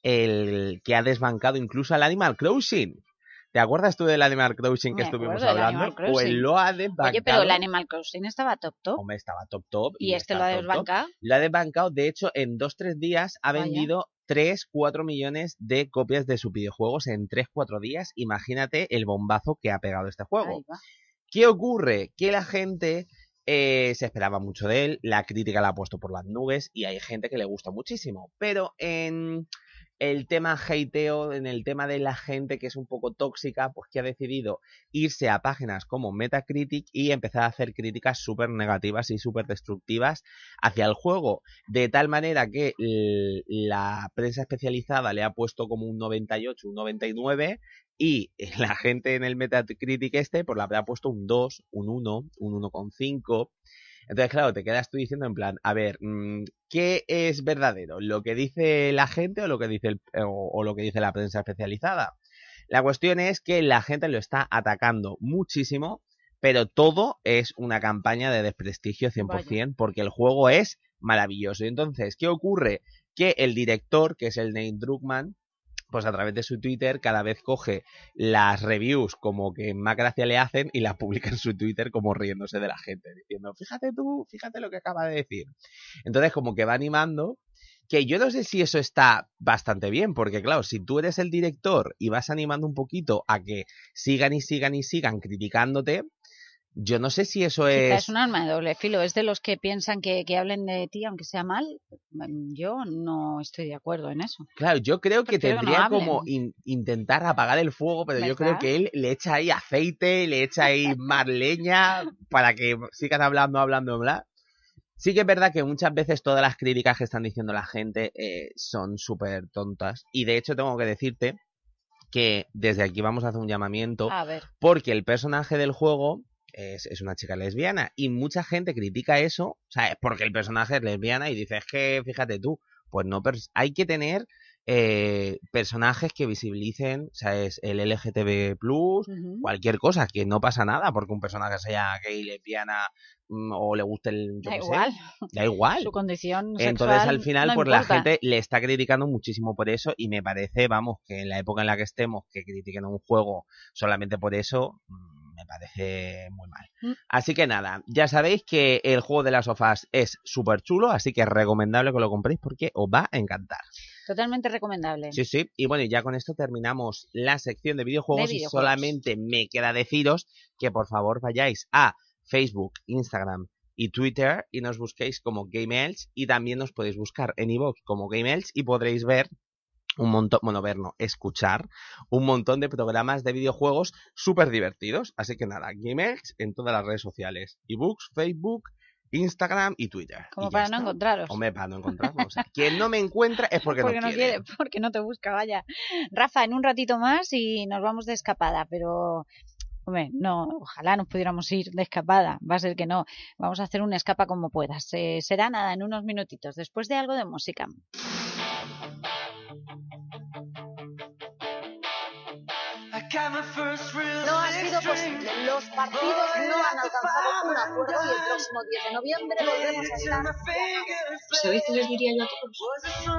N: el que ha desbancado incluso al Animal Crossing. ¿Te acuerdas tú del Animal Crossing que estuvimos hablando? Pues lo ha desbancado.
C: Oye, pero el Animal Crossing estaba top.
N: Hombre, estaba top.
C: ¿Y este lo ha desbancado?
N: Lo ha desbancado. De hecho, en 2-3 días ha vendido 3-4 millones de copias de sus videojuegos en 3-4 días. Imagínate el bombazo que ha pegado este juego. ¿Qué ocurre? Que la gente se esperaba mucho de él, la crítica la ha puesto por las nubes y hay gente que le gusta muchísimo. Pero en el tema hateo, en el tema de la gente que es un poco tóxica, pues que ha decidido irse a páginas como Metacritic y empezar a hacer críticas súper negativas y súper destructivas hacia el juego, de tal manera que la prensa especializada le ha puesto como un 98, un 99 y la gente en el Metacritic pues le habrá puesto un 2, un 1, un 1,5. Entonces, claro, te quedas tú diciendo en plan, a ver, ¿qué es verdadero? ¿Lo que dice la gente o lo que dice lo que dice la prensa especializada? La cuestión es que la gente lo está atacando muchísimo, pero todo es una campaña de desprestigio 100%, porque el juego es maravilloso. Y entonces, ¿qué ocurre? Que el director, que es el Neil Druckmann, pues a través de su Twitter cada vez coge las reviews como que más gracia le hacen y las publica en su Twitter como riéndose de la gente, diciendo, fíjate lo que acaba de decir. Entonces como que va animando, que yo no sé si eso está bastante bien, porque claro, si tú eres el director y vas animando un poquito a que sigan criticándote, yo no sé si eso
C: es un arma de doble filo. Es de los que piensan que hablen de ti aunque sea mal. Yo no estoy de acuerdo en eso.
N: Claro, yo creo que tendría como intentar apagar el fuego, pero ¿verdad? Yo creo que él le echa ahí aceite, le echa ahí más leña para que sigan hablando. Sí que es verdad que muchas veces todas las críticas que están diciendo la gente son súper tontas. Y de hecho tengo que decirte que desde aquí vamos a hacer un llamamiento, porque el personaje del juego es una chica lesbiana y mucha gente critica eso, ¿sabes? Porque el personaje es lesbiana y dice, es que fíjate tú, pues no, hay que tener personajes que visibilicen, ¿sabes? El LGTB+, cualquier cosa, que no pasa nada porque un personaje sea gay, lesbiana o le guste da igual
C: su condición sexual.
N: Entonces al final
C: no
N: pues
C: importa.
N: La gente le está criticando muchísimo por eso y me parece, vamos, que en la época en la que estemos que critiquen un juego solamente por eso me parece muy mal. Así que nada, ya sabéis que el juego de las sofás es súper chulo, así que es recomendable que lo compréis porque os va a encantar.
C: Totalmente recomendable.
N: Sí. Y bueno, ya con esto terminamos la sección de videojuegos y solamente me queda deciros que por favor vayáis a Facebook, Instagram y Twitter y nos busquéis como GameElch y también nos podéis buscar en iVoox como GameElch y podréis ver un montón, escuchar un montón de programas de videojuegos súper divertidos. Así que nada, GameElch en todas las redes sociales, iBooks, Facebook, Instagram y Twitter.
C: Como para no encontraros.
N: Hombre, para no encontrarnos. O sea, quien no me encuentra es porque no quiere.
C: Porque no te busca, vaya. Rafa, en un ratito más y nos vamos de escapada, pero... Hombre, no, ojalá nos pudiéramos ir de escapada, va a ser que no. Vamos a hacer una escapa como puedas. Será nada, en unos minutitos, después de algo de música.
O: No ha sido posible. Los partidos no han alcanzado un acuerdo y el próximo 10 de noviembre volvemos a estar.
P: ¿Sabéis qué les diría yo a todos?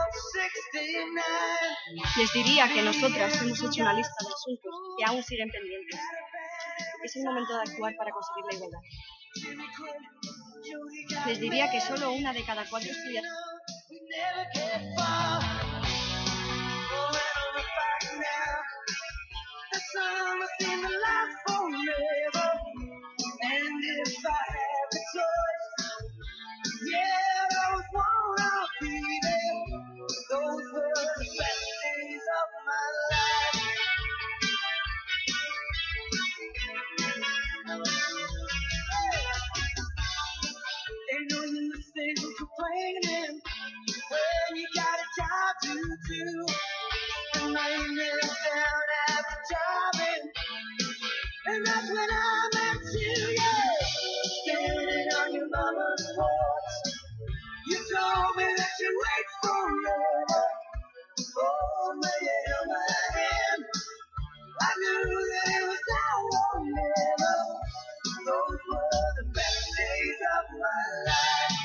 P: Les diría que nosotras hemos hecho una lista de asuntos que aún siguen pendientes. Es el momento de actuar para conseguir la igualdad. Les diría que solo 1 de cada 4 estudiantes...
B: raining when you got a job to do. And maintenance down at the driving, and that's when I met you, yeah. Standing on your mama's porch, you told me that you'd wait forever. Oh, when you held my hand, I knew that it was now or never. Those were the best days of my life.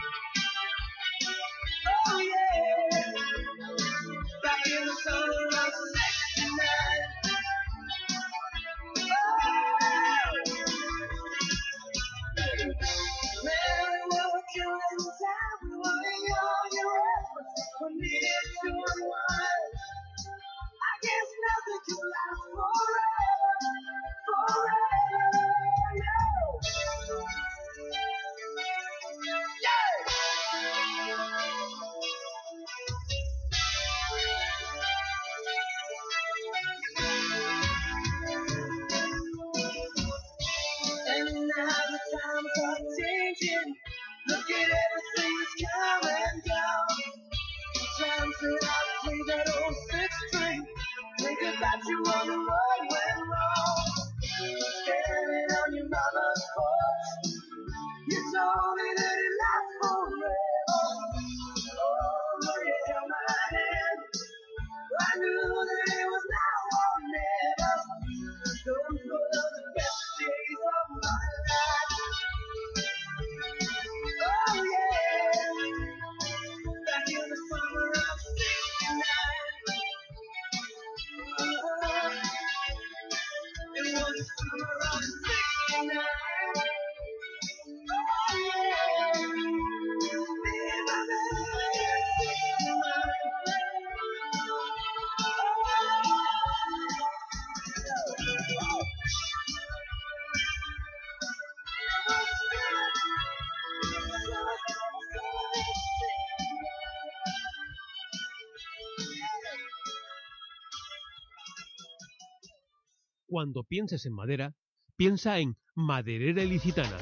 B: Oh yeah, back in the summer of '69. Man, we were killing time. We were young and restless. We needed to unwind. I guess nothing can last forever, forever. And now the times are changing. Look at everything that's coming down. Times that I play that old six string. Think about you on the road went wrong. Standing on your mama's porch, you told me that it lasts forever. Oh, when you held my hand, I knew that it was now or never. Those were the best days of my life. Oh yeah, back in the summer of '69. It was the summer of '69. Oh yeah, me and my
M: Cuando pienses en madera, piensa en Maderera Ilicitana.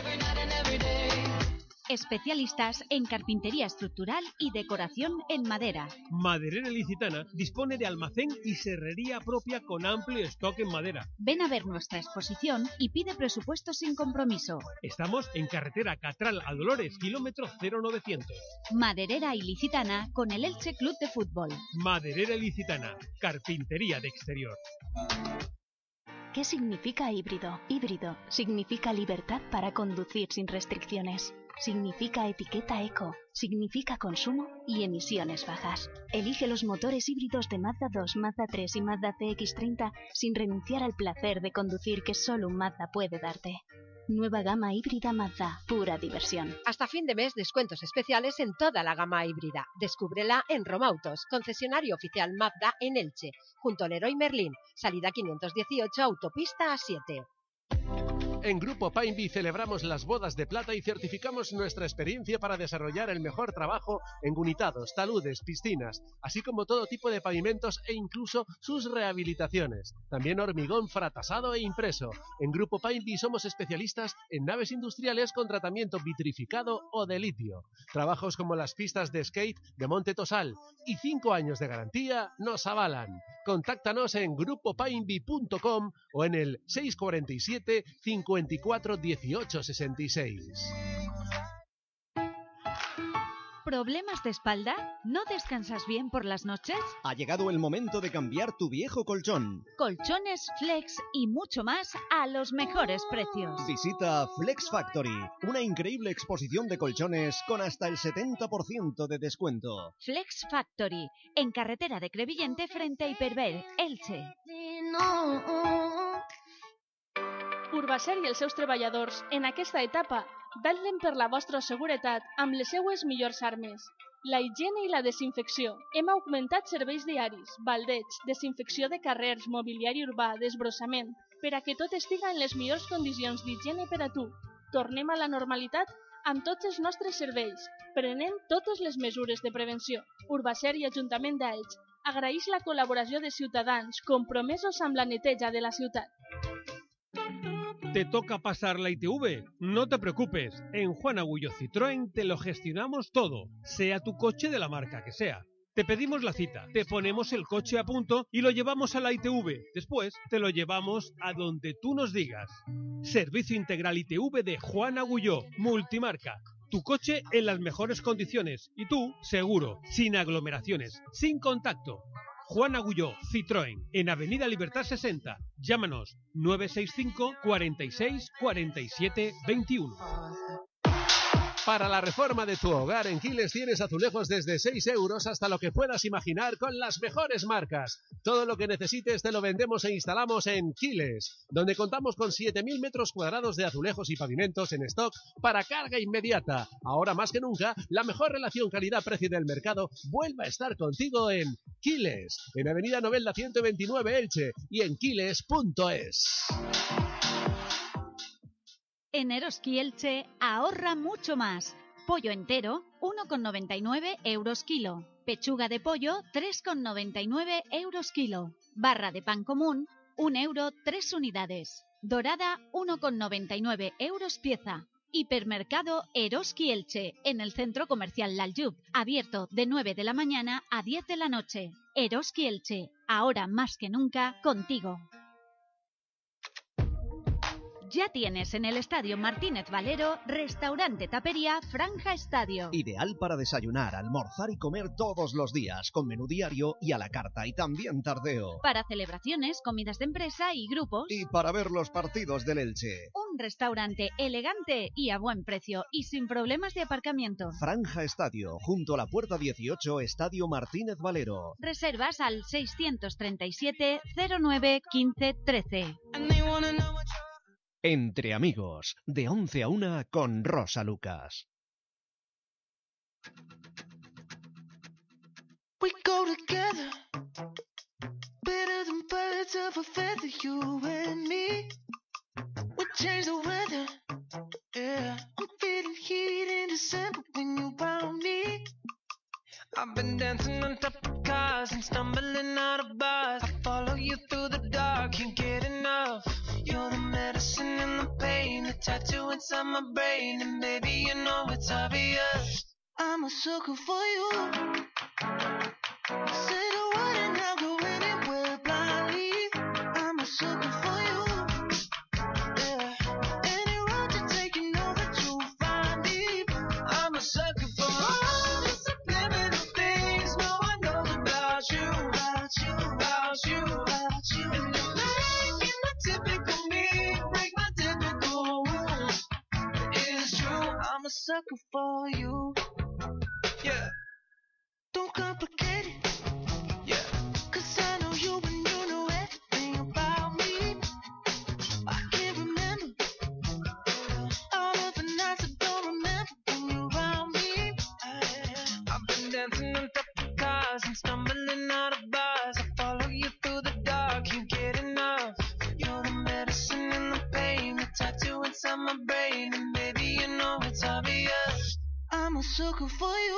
C: Especialistas en carpintería estructural y decoración en madera.
M: Maderera Ilicitana dispone de almacén y serrería propia con amplio stock en madera.
C: Ven a ver nuestra exposición y pide presupuesto sin compromiso.
M: Estamos en carretera Catral a Dolores, kilómetro 0900.
C: Maderera Ilicitana con el Elche Club de Fútbol.
M: Maderera Ilicitana, carpintería de exterior.
F: ¿Qué significa híbrido? Híbrido significa libertad para conducir sin restricciones. Significa etiqueta eco, significa consumo y emisiones bajas. Elige los motores híbridos de Mazda 2, Mazda 3 y Mazda CX-30 sin renunciar al placer de conducir que solo un Mazda puede darte. Nueva gama híbrida Mazda, pura diversión.
Q: Hasta fin de mes, descuentos especiales en toda la gama híbrida. Descúbrela en Romautos, concesionario oficial Mazda en Elche, junto al Leroy Merlin, salida 518, autopista A7.
E: En Grupo Painby celebramos las bodas de plata y certificamos nuestra experiencia para desarrollar el mejor trabajo en unitados, taludes, piscinas, así como todo tipo de pavimentos e incluso sus rehabilitaciones. También hormigón fratasado e impreso. En Grupo Painby somos especialistas en naves industriales con tratamiento vitrificado o de litio. Trabajos como las pistas de skate de Monte Tosal y 5 años de garantía nos avalan. Contáctanos en grupopainby.com o en el 647 54 18 66.
C: ¿Problemas de espalda? ¿No descansas bien por las noches?
D: Ha llegado el momento de cambiar tu viejo colchón.
C: Colchones, flex y mucho más a los mejores precios.
D: Visita Flex Factory, una increíble exposición de colchones con hasta el 70% de descuento.
C: Flex Factory, en carretera de Crevillente frente a Hiperver, Elche.
R: Urbaser i els seus treballadors, en aquesta etapa, vetllen per la vostra seguretat amb les seues millors armes. La higiene i la desinfecció. Hem augmentat serveis diaris, baldeig, desinfecció de carrers, mobiliari urbà, desbrossament, per a que tot estiga en les millors condicions d'higiene per a tu. Tornem a la normalitat amb tots els nostres serveis. Prenem totes les mesures de prevenció. Urbaser i Ajuntament d'Elx agraeix la col·laboració de ciutadans compromesos amb la neteja de la ciutat.
M: ¿Te toca pasar la ITV? No te preocupes, en Juan Agullo Citroën te lo gestionamos todo, sea tu coche de la marca que sea. Te pedimos la cita, te ponemos el coche a punto y lo llevamos a la ITV. Después te lo llevamos a donde tú nos digas. Servicio integral ITV de Juan Agulló, multimarca. Tu coche en las mejores condiciones y tú, seguro, sin aglomeraciones, sin contacto. Juan Agulló, Citroën, en Avenida Libertad 60. Llámanos 965 46 47 21.
E: Para la reforma de tu hogar en Quiles tienes azulejos desde 6 euros hasta lo que puedas imaginar con las mejores marcas. Todo lo que necesites te lo vendemos e instalamos en Quiles, donde contamos con 7.000 metros cuadrados de azulejos y pavimentos en stock para carga inmediata. Ahora más que nunca, la mejor relación calidad-precio del mercado vuelve a estar contigo en Quiles, en Avenida Novelda 129 Elche y en quiles.es.
C: En Eroski Elche ahorra mucho más. Pollo entero, 1,99 euros kilo. Pechuga de pollo, 3,99 euros kilo. Barra de pan común, 1 euro 3 unidades. Dorada, 1,99 euros pieza. Hipermercado Eroski Elche, en el Centro Comercial Laljub, abierto de 9 de la mañana a 10 de la noche. Eroski Elche, ahora más que nunca, contigo. Ya tienes en el Estadio Martínez Valero restaurante tapería Franja Estadio.
D: Ideal para desayunar, almorzar y comer todos los días, con menú diario y a la carta y también tardeo.
C: Para celebraciones, comidas de empresa y grupos.
D: Y para ver los partidos del Elche.
C: Un restaurante elegante y a buen precio y sin problemas de aparcamiento.
D: Franja Estadio, junto a la puerta 18, Estadio Martínez Valero.
C: Reservas al 637 09 15 13.
D: Entre amigos, de 11 a 1 con Rosa Lucas.
I: We go together, better than birds of a feather, you and me. We change the weather, yeah. I'm feeling heat in December when you found me. I've been dancing on top of cars and stumbling out of bars. I follow you through the dark, can't get enough. You're the medicine and the pain, the tattoo inside my brain, and baby, you know it's obvious. I'm a sucker for you. Say the word and I'll go anywhere blindly. I'm a sucker for you. Yeah. Any road you take, you know that you'll find me. I'm a sucker for all the subliminal things no one knows about you, about you, about you, about you. And you're making the typical me break my typical rules. It's true, I'm a sucker for you. Yeah. Don't complicate it. Yeah. 'Cause I know you and you know everything about me. I can't remember all of the nights I don't remember when you're around me. I've been dancing on top of cars and stumbling out of bars. I follow you through the dark, can't get enough. You're the medicine and the pain, the tattoo inside my brain, and baby, you know it's obvious. I'm a sucker for you.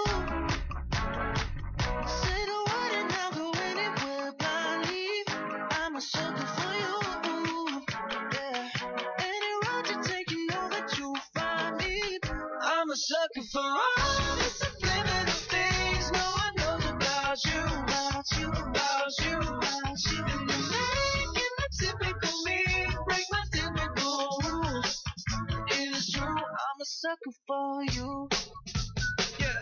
I: Say the word and I'll go anywhere blindly. I'm a sucker for you. Yeah. Any road you take, you know that you'll find me. I'm a sucker for all the subliminal things no one knows about you, about you, about you, about you. And you're making the typical me break my typical rules. It is true, I'm a sucker for you. Yeah.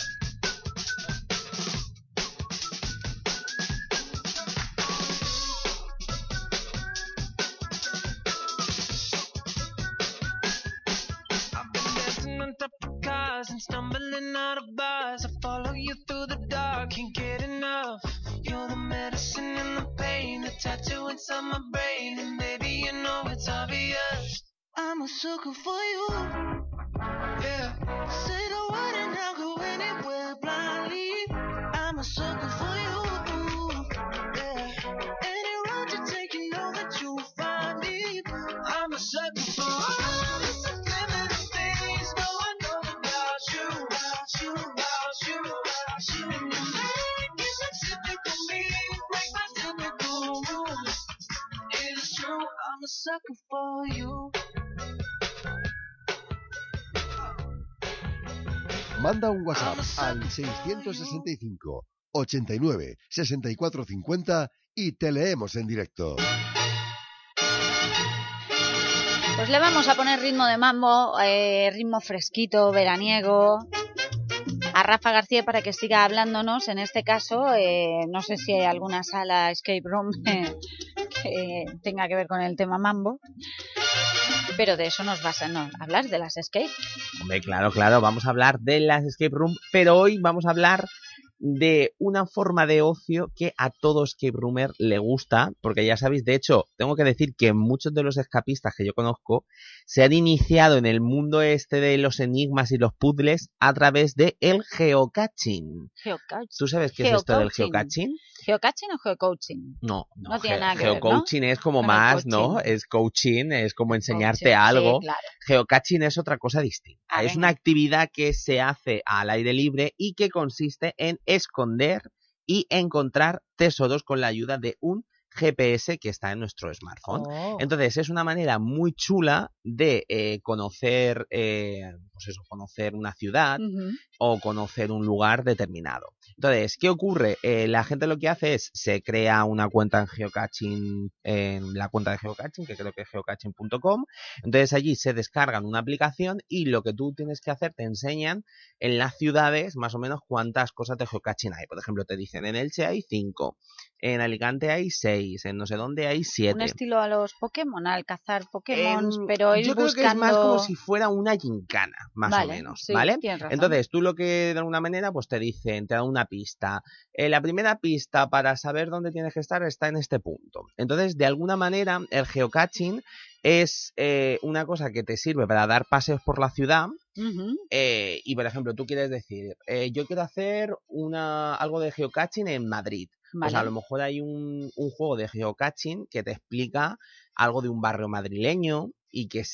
I: I've been dancing on top of cars and stumbling out of bars. I follow you through the dark, can't get enough. You're the medicine and the pain, the tattoo inside my brain, and baby, you know it's obvious. I'm a sucker for you. Yeah. Say the word and I'll go anywhere blindly. I'm a sucker for you. Yeah. Any road you take, you know that you'll find me. I'm a sucker for all the subliminal things no one knows about you, about you, about you, about you. And you're making the typical me break my typical rules. It is true, I'm a sucker for you.
S: Manda un WhatsApp al 665 89 64 50 y te leemos en directo.
C: Pues le vamos a poner ritmo de mambo, ritmo fresquito, veraniego, a Rafa García para que siga hablándonos. En este caso, no sé si hay alguna sala escape room que tenga que ver con el tema mambo, pero de eso nos vas a hablar, de las escape.
N: Hombre, claro, vamos a hablar de las escape room, pero hoy vamos a hablar de una forma de ocio que a todo escape roomer le gusta, porque ya sabéis, de hecho, tengo que decir que muchos de los escapistas que yo conozco se han iniciado en el mundo este de los enigmas y los puzzles a través de el geocaching. ¿Tú sabes qué es esto del geocaching?
C: ¿Geocaching o geocoaching?
N: No
C: tiene nada que ver, ¿no?
N: Geocaching es como
C: Con
N: más,
C: el
N: ¿no?
C: coaching.
N: Es coaching, es como enseñarte
C: Coaching,
N: algo.
C: sí, claro.
N: Geocaching es otra cosa distinta. Es
C: venga.
N: una actividad que se hace al aire libre y que consiste en esconder y encontrar tesoros con la ayuda de un GPS que está en nuestro smartphone. Entonces es una manera muy chula de conocer, conocer una ciudad o conocer un lugar determinado. Entonces, ¿qué ocurre? La gente lo que hace es, se crea una cuenta en geocaching, en la cuenta de geocaching, que creo que es geocaching.com. Entonces allí se descargan una aplicación y lo que tú tienes que hacer, te enseñan en las ciudades más o menos cuántas cosas de geocaching hay. Por ejemplo, te dicen en Elche hay 5, en Alicante hay 6, en no sé dónde hay 7.
C: Un estilo a los Pokémon, al cazar Pokémon, pero ir
N: yo creo
C: buscando...
N: que es más como si fuera una gincana, más
C: Vale,
N: o menos,
C: sí,
N: ¿vale?
C: tienes razón.
N: Entonces, tú lo que de alguna manera pues te dicen, te dan una pista. La primera pista para saber dónde tienes que estar está en este punto. Entonces, de alguna manera, el geocaching es una cosa que te sirve para dar paseos por la ciudad. Y, por ejemplo, tú quieres decir, yo quiero hacer algo de geocaching en Madrid. Pues
C: Vale.
N: a lo mejor hay un juego de geocaching que te explica algo de un barrio madrileño y que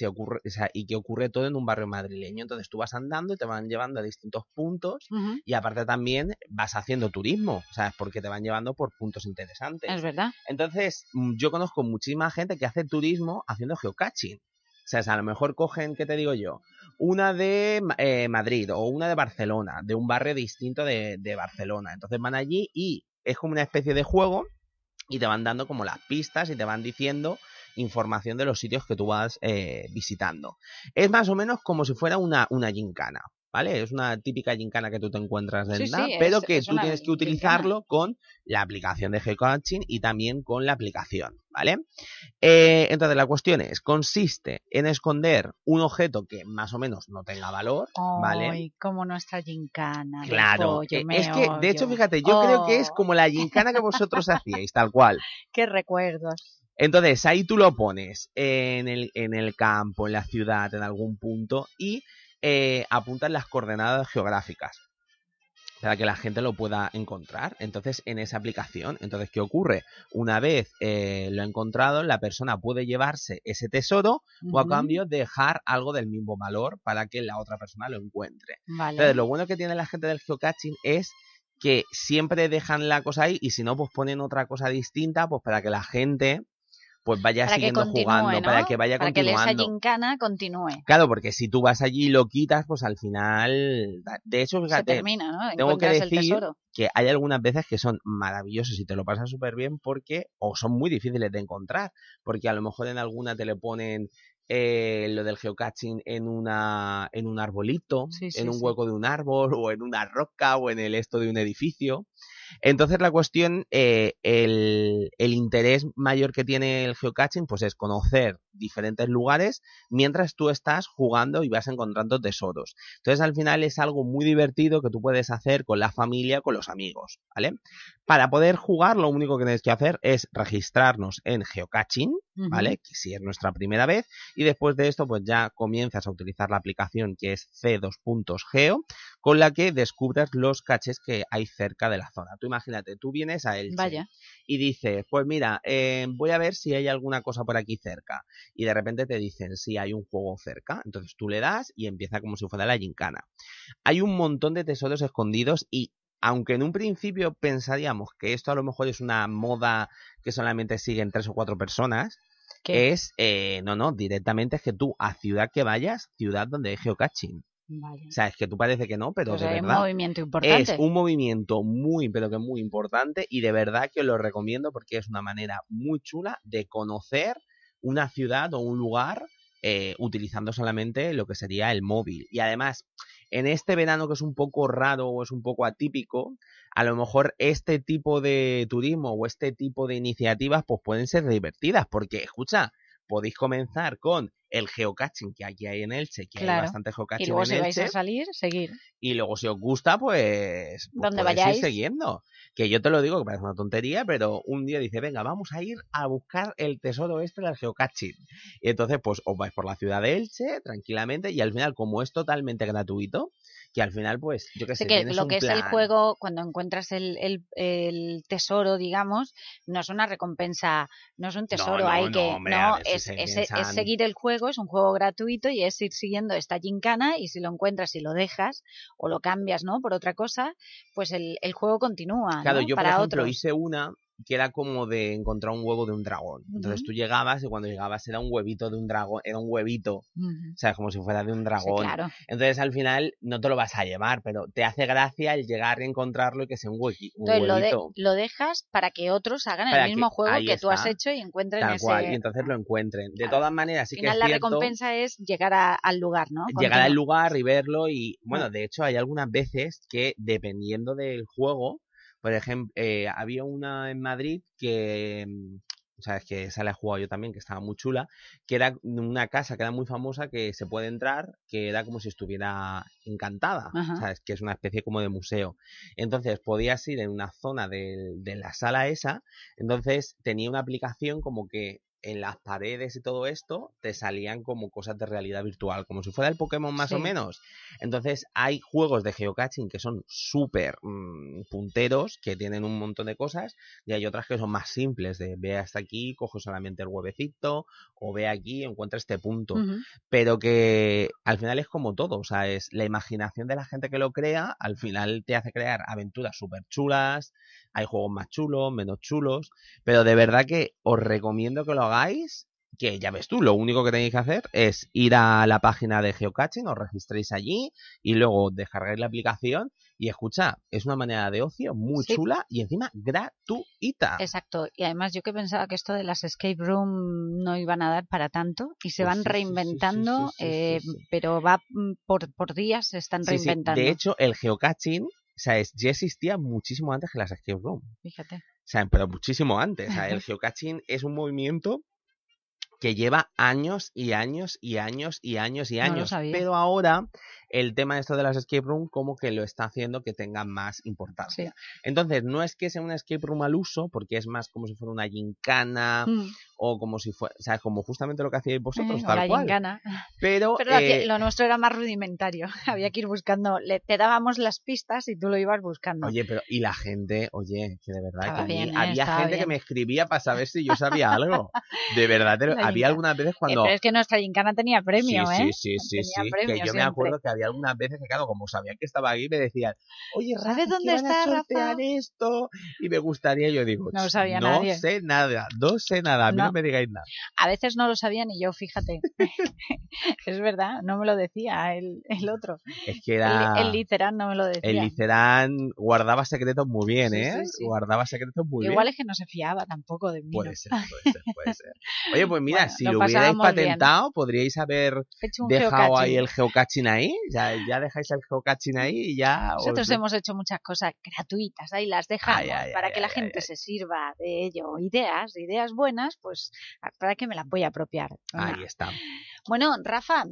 N: ocurre todo en un barrio madrileño. Entonces tú vas andando y te van llevando a distintos puntos y aparte también vas haciendo turismo, ¿sabes? Porque te van llevando por puntos interesantes.
C: Es verdad.
N: Entonces yo conozco muchísima gente que hace turismo haciendo geocaching. O sea, a lo mejor cogen, ¿qué te digo yo? Una de Madrid o una de Barcelona, de un barrio distinto de Barcelona. Entonces van allí y es como una especie de juego y te van dando como las pistas y te van diciendo información de los sitios que tú vas visitando. Es más o menos como si fuera una gincana, ¿vale? Es una típica gincana que tú te encuentras en
C: Sí,
N: nada,
C: sí,
N: pero
C: es
N: que tú
C: una
N: tienes que utilizarlo con la aplicación de geocaching y también con la aplicación, ¿vale? Entonces la cuestión consiste en esconder un objeto que más o menos no tenga valor, ¿vale?
C: Ay, como nuestra gincana.
N: Claro, es que de hecho fíjate, yo creo que es como la gincana que vosotros hacíais, tal cual.
C: Qué recuerdos.
N: Entonces ahí tú lo pones en el campo, en la ciudad, en algún punto y apuntas las coordenadas geográficas para que la gente lo pueda encontrar. Entonces en esa aplicación, ¿qué ocurre? Una vez lo ha encontrado, la persona puede llevarse ese tesoro o a cambio dejar algo del mismo valor para que la otra persona lo encuentre.
C: Vale.
N: Entonces lo bueno que tiene la gente del geocaching es que siempre dejan la cosa ahí y si no, pues ponen otra cosa distinta pues para que la gente pues vaya
C: para
N: siguiendo jugando, ¿no? Para que vaya continuando.
C: Para que esa gincana continúe.
N: Claro, porque si tú vas allí y lo quitas, pues al final... De hecho, fíjate,
C: se termina, ¿no?
N: Tengo que
C: Encuentras el
N: decir
C: tesoro.
N: que hay algunas veces que son maravillosos y te lo pasas súper bien o son muy difíciles de encontrar, porque a lo mejor en alguna te le ponen lo del geocaching en un arbolito, en un hueco de un árbol, o en una roca, o en el esto de un edificio. Entonces la cuestión, el interés mayor que tiene el geocaching pues es conocer diferentes lugares mientras tú estás jugando y vas encontrando tesoros. Entonces al final es algo muy divertido que tú puedes hacer con la familia, con los amigos, ¿vale? Para poder jugar lo único que tienes que hacer es registrarnos en geocaching, ¿vale? Que si es nuestra primera vez y después de esto pues ya comienzas a utilizar la aplicación que es C2.geo con la que descubres los caches que hay cerca de la zona. Tú imagínate, tú vienes a Elche y dices, pues mira, voy a ver si hay alguna cosa por aquí cerca. Y de repente te dicen si hay un juego cerca. Entonces tú le das y empieza como si fuera la gincana. Hay un montón de tesoros escondidos y aunque en un principio pensaríamos que esto a lo mejor es una moda que solamente siguen 3 o 4 personas, no, directamente es que tú a ciudad que vayas, ciudad donde hay geocaching.
C: Vale.
N: O sea, es que tú parece que no, pero
C: Pues
N: de
C: hay
N: verdad
C: un movimiento importante.
N: es un movimiento muy, pero que muy importante, y de verdad que os lo recomiendo porque es una manera muy chula de conocer una ciudad o un lugar utilizando solamente lo que sería el móvil. Y además, en este verano que es un poco raro o es un poco atípico, a lo mejor este tipo de turismo o este tipo de iniciativas pues pueden ser divertidas, porque escucha, podéis comenzar con el geocaching que aquí hay en Elche, que hay bastante geocaching
C: y luego
N: en
C: si vais
N: Elche,
C: a salir, seguir.
N: y luego si os gusta, pues
C: Donde
N: podéis
C: vayáis.
N: ir siguiendo. Que yo te lo digo, que parece una tontería, pero un día dice, venga, vamos a ir a buscar el tesoro este del geocaching. Y entonces, pues os vais por la ciudad de Elche, tranquilamente, y al final, como es totalmente gratuito, que al final, pues, yo qué sé,
C: que
N: tienes
C: lo
N: un
C: que es el
N: plan.
C: juego, cuando encuentras el tesoro, digamos, no es una recompensa, no es un tesoro,
N: hombre, a ver si
C: es,
N: se
C: es
N: piensan.
C: seguir el juego, es un juego gratuito y es ir siguiendo esta gincana, y si lo encuentras y lo dejas o lo cambias, ¿no?, por otra cosa, pues el juego continúa,
N: Claro,
C: ¿no?,
N: yo por
C: para
N: ejemplo
C: otros.
N: hice una que era como de encontrar un huevo de un dragón. Entonces
C: Ujú.
N: tú llegabas y cuando llegabas era un huevito de un dragón, era un huevito,
C: Ujú.
N: o sea, como si fuera de un dragón.
C: claro.
N: Entonces al final no te lo vas a llevar, pero te hace gracia el llegar y encontrarlo y que sea un
C: Entonces
N: huevito.
C: lo dejas para que otros hagan
N: Para
C: el mismo
N: que-
C: juego
N: ahí
C: que tú has
N: está,
C: hecho y encuentren
N: tal
C: ese...
N: cual, y entonces lo encuentren. De todas maneras, sí
C: Al
N: que es
C: final la
N: cierto,
C: recompensa es llegar al lugar, ¿no?
N: llegar al
C: Continúa.
N: lugar y verlo y, bueno, de hecho hay algunas veces que dependiendo del juego, por ejemplo, había una en Madrid que, sabes que esa la he jugado yo también, que estaba muy chula, que era una casa que era muy famosa, que se puede entrar, que era como si estuviera encantada,
C: Ajá.
N: sabes, que es una especie como de museo. Entonces podías ir en una zona de la sala esa, entonces tenía una aplicación como que en las paredes y todo esto te salían como cosas de realidad virtual, como si fuera el Pokémon más o
C: Sí.
N: menos. Entonces hay juegos de geocaching que son súper punteros, que tienen un montón de cosas, y hay otras que son más simples, de ve hasta aquí, coge solamente el huevecito, o ve aquí, encuentra este punto.
C: Ujú.
N: Pero que al final es como todo, o sea, es la imaginación de la gente que lo crea, al final te hace crear aventuras súper chulas, hay juegos más chulos, menos chulos, pero de verdad que os recomiendo que lo hagáis, que ya ves tú, lo único que tenéis que hacer es ir a la página de geocaching, os registréis allí y luego descargáis la aplicación y escucha, es una manera de ocio muy
C: Sí.
N: chula y encima gratuita.
C: Exacto, y además yo que pensaba que esto de las escape room no iban a dar para tanto y se
N: Pues
C: van
N: sí, sí, sí,
C: reinventando,
N: sí, sí, sí, sí.
C: pero va por días se están
N: Sí, sí.
C: reinventando.
N: De hecho, el geocaching, o sea, ya existía muchísimo antes que las escape room.
C: Fíjate.
N: O sea, pero muchísimo antes. O sea, el geocaching es un movimiento que lleva años y años y años y años y
C: No lo
N: años.
C: sabía.
N: Pero ahora el tema de esto de las escape room como que lo está haciendo que tenga más importancia. Entonces, no es que sea una escape room al uso, porque es más como si fuera una gincana o como si fuera, o sea, como justamente lo que hacíais vosotros,
C: O
N: tal
C: la
N: cual.
C: gincana.
N: Pero,
C: lo nuestro era más rudimentario. Había que ir buscando, te dábamos las pistas y tú lo ibas buscando.
N: oye, pero y la gente, oye, que de verdad
C: Estaba
N: que a mí
C: bien,
N: había
C: estaba
N: gente
C: bien.
N: que me escribía para saber si yo sabía algo. De verdad,
C: La
N: había
C: gincana.
N: algunas veces cuando
C: Pero es que nuestra gincana tenía premio,
N: sí,
C: ¿eh?
N: sí, sí,
C: Tenía
N: sí,
C: premio
N: que yo me
C: siempre.
N: acuerdo que había algunas veces que, claro, como sabían que estaba ahí, me decían, oye, Rafa,
C: ¿Sabes
N: ¿qué
C: dónde
N: van a
C: está,
N: sortear
C: Rafa?
N: esto? Y me gustaría, yo digo,
C: No lo sabía
N: no
C: nadie.
N: sé nada, no sé nada, a mí no,
C: No.
N: me digáis nada.
C: A veces no lo sabía ni yo, fíjate. Es verdad, no me lo decía el otro.
N: Es que era...
C: El Licerán no me lo decía.
N: El Licerán guardaba secretos muy bien,
C: Sí,
N: ¿eh?
C: sí, sí.
N: Guardaba secretos muy
C: Igual
N: bien.
C: es que no se fiaba tampoco de mí.
N: Puede
C: ¿no?
N: ser, puede ser, puede ser. Oye, pues mira,
C: Bueno,
N: si
C: lo
N: lo hubierais
C: pasábamos bien.
N: patentado, podríais haber
C: Hecho un
N: dejado ahí
C: geocaching.
N: el geocaching ahí. Ya dejáis el geocaching ahí y ya...
C: Nosotros
N: os...
C: hemos hecho muchas cosas gratuitas, ahí las dejamos para que la gente se sirva de ello. Ideas buenas, pues para que me las voy a apropiar. Venga.
N: Ahí está.
C: Bueno, Rafa,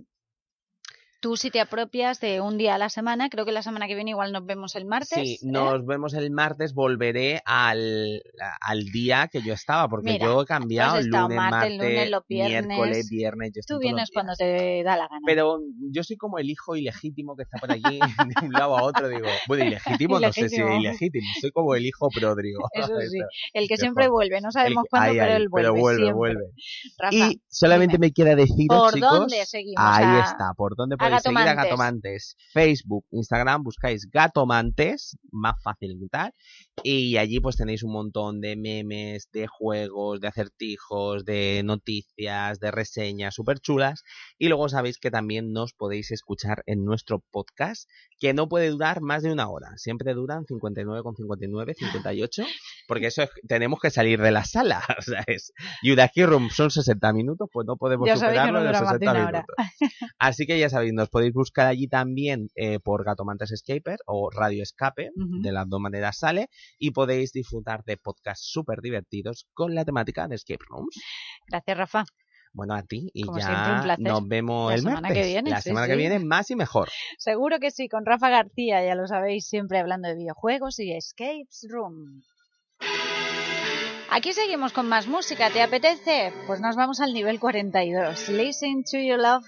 C: tú si te apropias de un día a la semana, creo que la semana que viene igual nos vemos el martes.
N: Sí, nos vemos el martes, volveré al día que yo estaba, porque
C: Mira,
N: yo he
C: tú
N: cambiado
C: has estado
N: lunes, martes,
C: lunes, los viernes.
N: miércoles, viernes, yo estoy
C: Tú
N: todos los
C: vienes
N: días.
C: cuando te da la gana.
N: Pero yo soy como el hijo ilegítimo que está por allí de un lado a otro, digo, bueno, ilegítimo, no sé si
C: Ilegítimo.
N: ilegítimo, soy como el hijo pródigo.
C: Eso sí, el que
N: Mejor.
C: siempre vuelve, no sabemos cuándo, pero él vuelve,
N: pero vuelve,
C: siempre.
N: vuelve.
C: Rafa,
N: Y solamente me queda deciros,
C: ¿por
N: chicos,
C: dónde seguimos?
N: ahí está, por dónde podéis podéis seguir a Gatomantes. Facebook, Instagram, buscáis Gatomantes, más fácil que tal, y allí pues tenéis un montón de memes, de juegos, de acertijos, de noticias, de reseñas súper chulas, y luego sabéis que también nos podéis escuchar en nuestro podcast, que no puede durar más de 1 hora, siempre duran 59,59, 58, porque eso tenemos que salir de la sala, o sea, y de aquí son 60 minutos, pues no podemos superarlo de los 60 minutos. Así que ya sabéis, nos podéis buscar allí también por Gatomantes Escaper o Radio Escape, de las dos maneras sale, y podéis disfrutar de podcasts súper divertidos con la temática de escape rooms.
C: Gracias, Rafa.
N: Bueno, a ti, y
C: como
N: ya
C: siempre, un placer.
N: Nos vemos el martes.
C: Que viene,
N: la semana que viene más y mejor.
C: Seguro que sí, con Rafa García, ya lo sabéis, siempre hablando de videojuegos y escape room. Aquí seguimos con más música, ¿te apetece? Pues nos vamos al nivel 42. Listen to your love.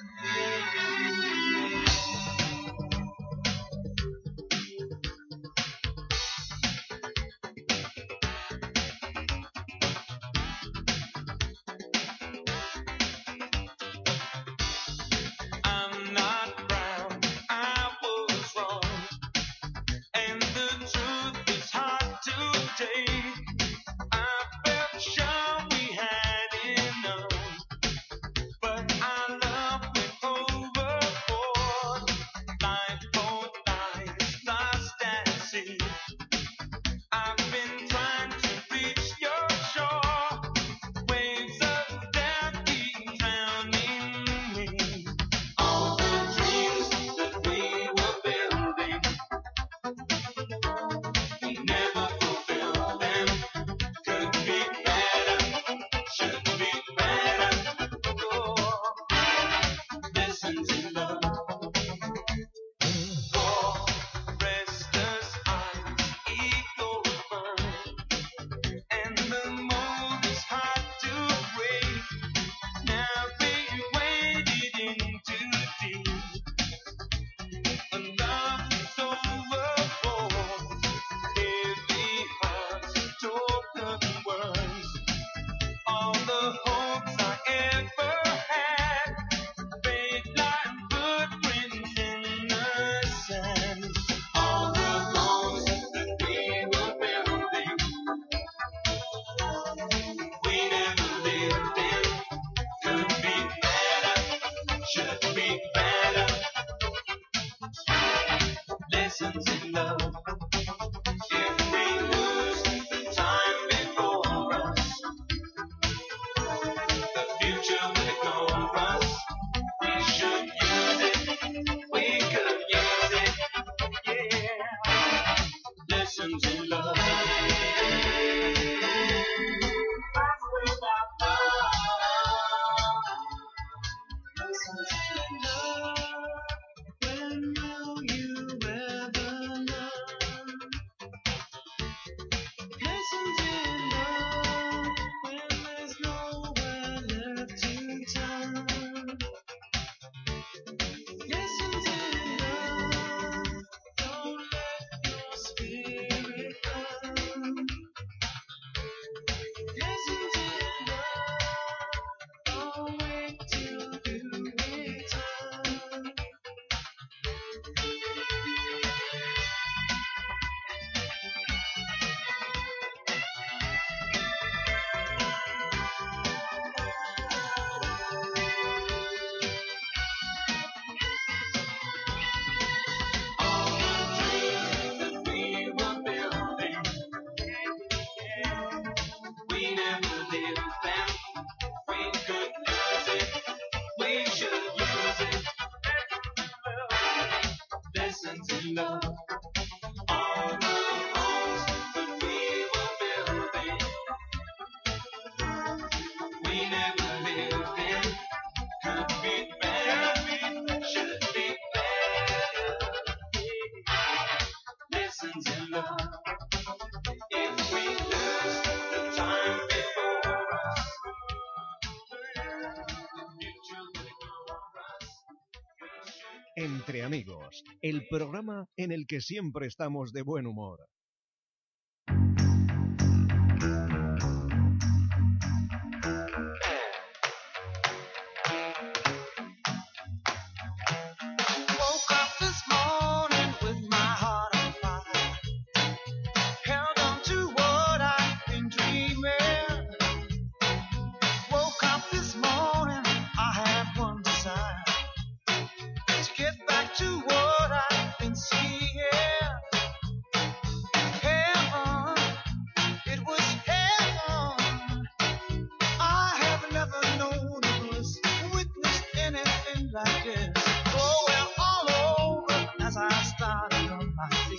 D: Entre amigos, el programa en el que siempre estamos de buen humor.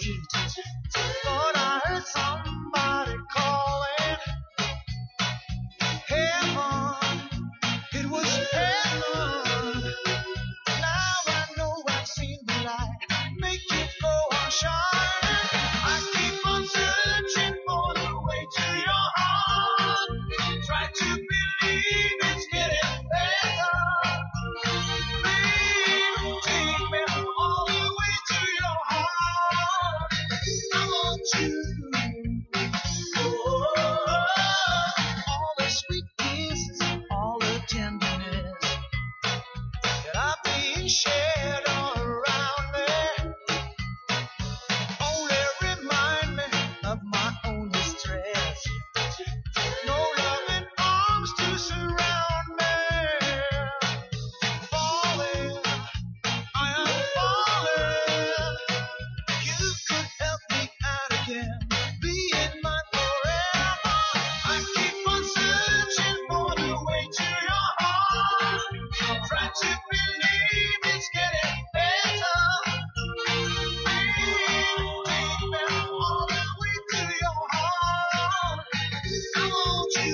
B: Thought I heard somebody calling. Heaven, it was heaven. Now I know I've seen the light. Make it go on shining. I keep on searching for the way to your heart. Try to believe it's getting better. Baby, take me all the way to your heart. I want you. Oh, all the sweet kisses, all the tenderness that I've been shared all around me. Only remind me of my own distress. No loving arms to surround me. Falling, I am falling. You could help me out again. Being mine forever. I keep on searching for the way to your heart. Try to believe it's getting better. Baby, take me all the way to your heart. I want you.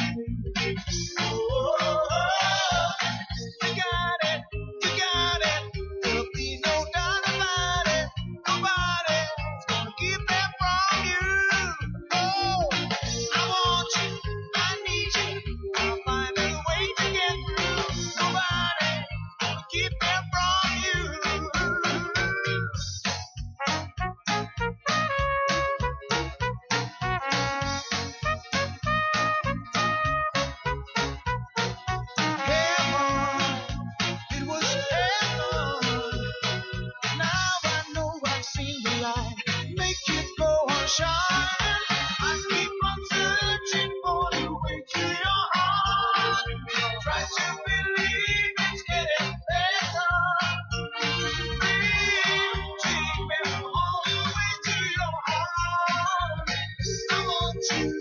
B: Oh, you got it. There'll be no doubt about it. Nobody's gonna keep that from you. Oh, I want you. I need you. I'll find a way to get through. Nobody's gonna keep that from you. Heaven, it was heaven. Now I know I've seen the light. Make it go on shining. I keep on searching for the way to your heart. Try to believe it's getting better. Baby, take me all the way to your heart. I want you.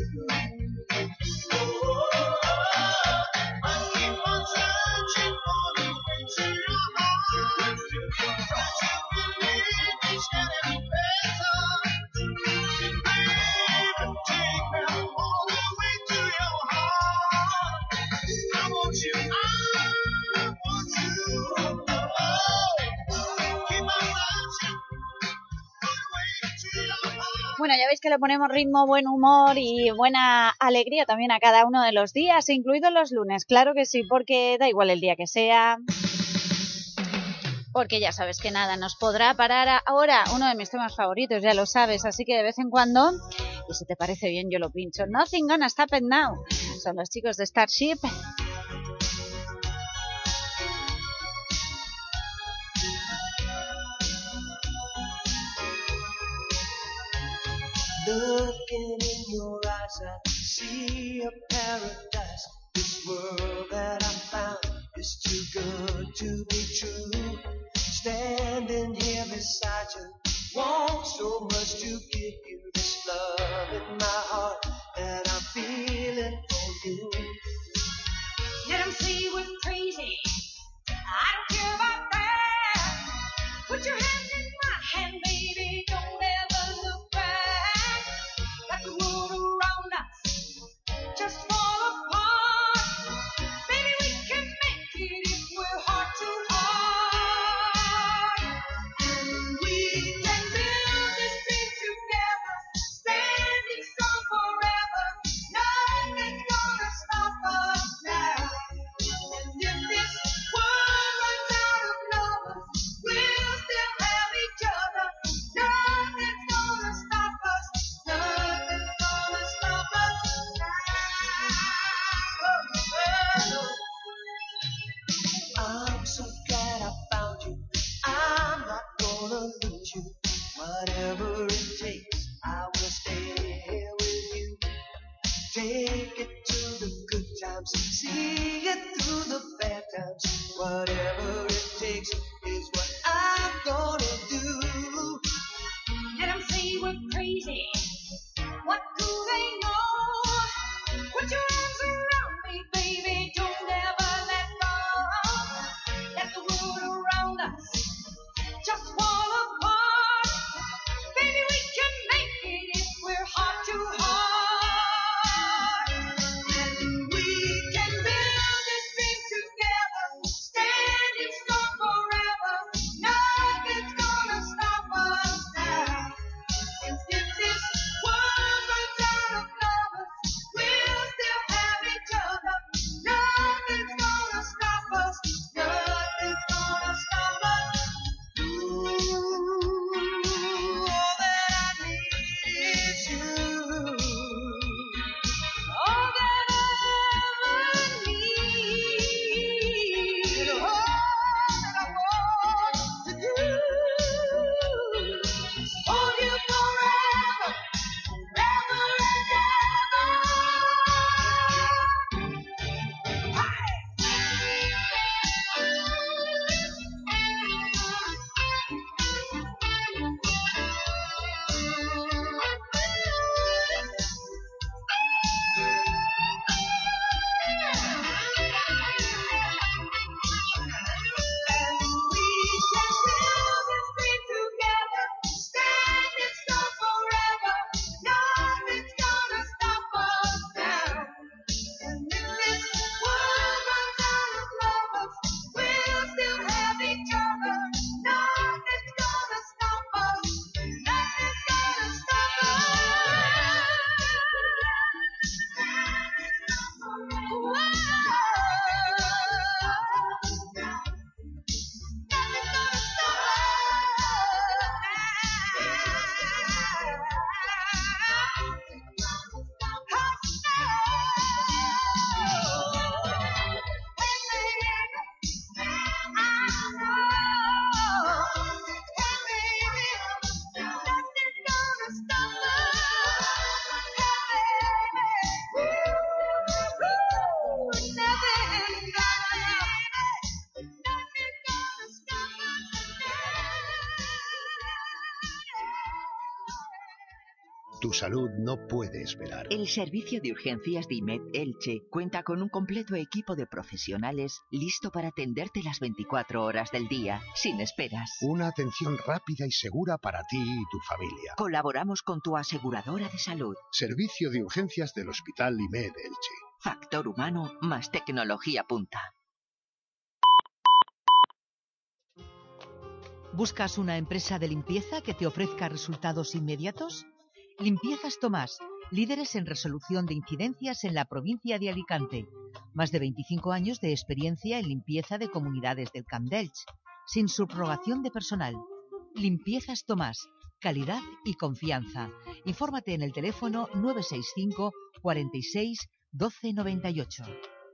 B: Oh, I keep on searching for the way to your heart. Try to believe it's getting better. Baby, take me all the way to your heart. I want you. I want you. Oh, keep on searching for the way to your heart.
C: Bueno, ya veis que le ponemos ritmo, buen humor y buena alegría también a cada uno de los días, incluidos los lunes, claro que sí, porque da igual el día que sea, porque ya sabes que nada nos podrá parar ahora, uno de mis temas favoritos, ya lo sabes, así que de vez en cuando, y si te parece bien yo lo pincho. Nothing Gonna Stop It Now, son los chicos de Starship.
B: Looking in your eyes, I see a paradise. This world that I found is too good to be true. Standing here beside you, want so much to give you this love in my heart that I'm feeling for you.
I: Let 'em say we're crazy. I don't care about that. Put your hand in my hand, baby. Don't ever look back. Let the world around us just fall apart. Baby, we can make it if we're heart to heart. We can build this dream
T: Tu salud no puede esperar.
U: El servicio de urgencias de IMED Elche cuenta con un completo equipo de profesionales listo para atenderte las 24 horas del día, sin esperas.
T: Una atención rápida y segura para ti y tu familia.
U: Colaboramos con tu aseguradora de salud.
T: Servicio de urgencias del Hospital IMED Elche.
U: Factor humano más tecnología punta.
V: ¿Buscas una empresa de limpieza que te ofrezca resultados inmediatos? Limpiezas Tomás, líderes en resolución de incidencias en la provincia de Alicante. Más de 25 años de experiencia en limpieza de comunidades del Camp d'Elx, sin subrogación de personal. Limpiezas Tomás, calidad y confianza. Infórmate en el teléfono 965 46 12 98.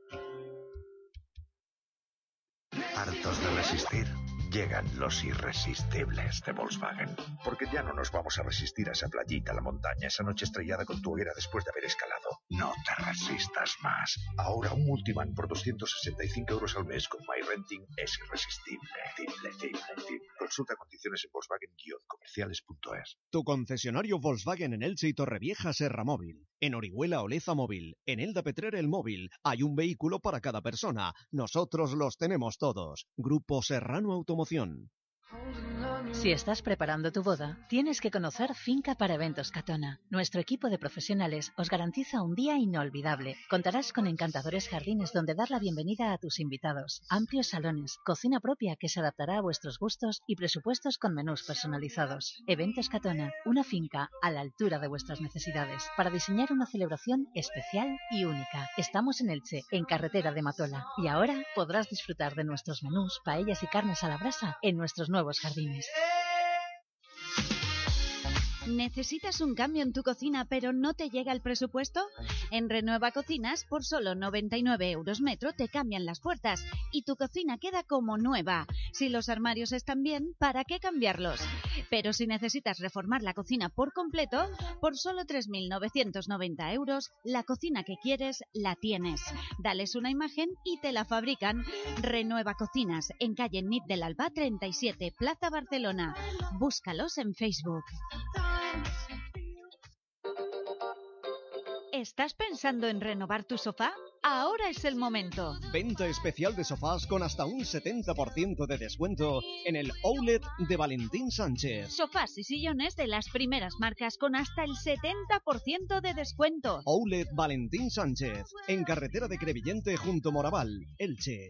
W: ¿Hartos de resistir? Llegan los irresistibles de Volkswagen. Porque ya no nos vamos a resistir a esa playita, a la montaña, esa noche estrellada con tu hoguera después de haber escalado. No te resistas más. Ahora un Multiman por 265 euros al mes con MyRenting es irresistible. Consulta condiciones en Volkswagen-comerciales.es.
D: Tu concesionario Volkswagen en Elche y Torrevieja Serra Móvil. En Orihuela Oleza Móvil. En Elda Petrer El Móvil. Hay un vehículo para cada persona. Nosotros los tenemos todos. Grupo Serrano Automoción.
X: Si estás preparando tu boda, tienes que conocer Finca para Eventos Catona. Nuestro equipo de profesionales os garantiza un día inolvidable. Contarás con encantadores jardines donde dar la bienvenida a tus invitados, amplios salones, cocina propia que se adaptará a vuestros gustos y presupuestos con menús personalizados. Eventos Catona, una finca a la altura de vuestras necesidades para diseñar una celebración especial y única. Estamos en Elche, en carretera de Matola, y ahora podrás disfrutar de nuestros menús, paellas y carnes a la brasa en nuestros nuevos jardines.
C: ¿Necesitas un cambio en tu cocina pero no te llega el presupuesto? En Renueva Cocinas, por solo 99 euros metro, te cambian las puertas y tu cocina queda como nueva. Si los armarios están bien, ¿para qué cambiarlos? Pero si necesitas reformar la cocina por completo, por solo 3.990 euros, la cocina que quieres la tienes. Dales una imagen y te la fabrican. Renueva Cocinas, en calle Nit del Alba 37, Plaza Barcelona. Búscalos en Facebook. ¿Estás pensando en renovar tu sofá? Ahora es el momento.
D: Venta especial de sofás con hasta un 70% de descuento en el Outlet de Valentín Sánchez.
C: Sofás y sillones de las primeras marcas con hasta el 70% de descuento.
D: Outlet Valentín Sánchez, en carretera de Crevillente junto Moraval, Elche.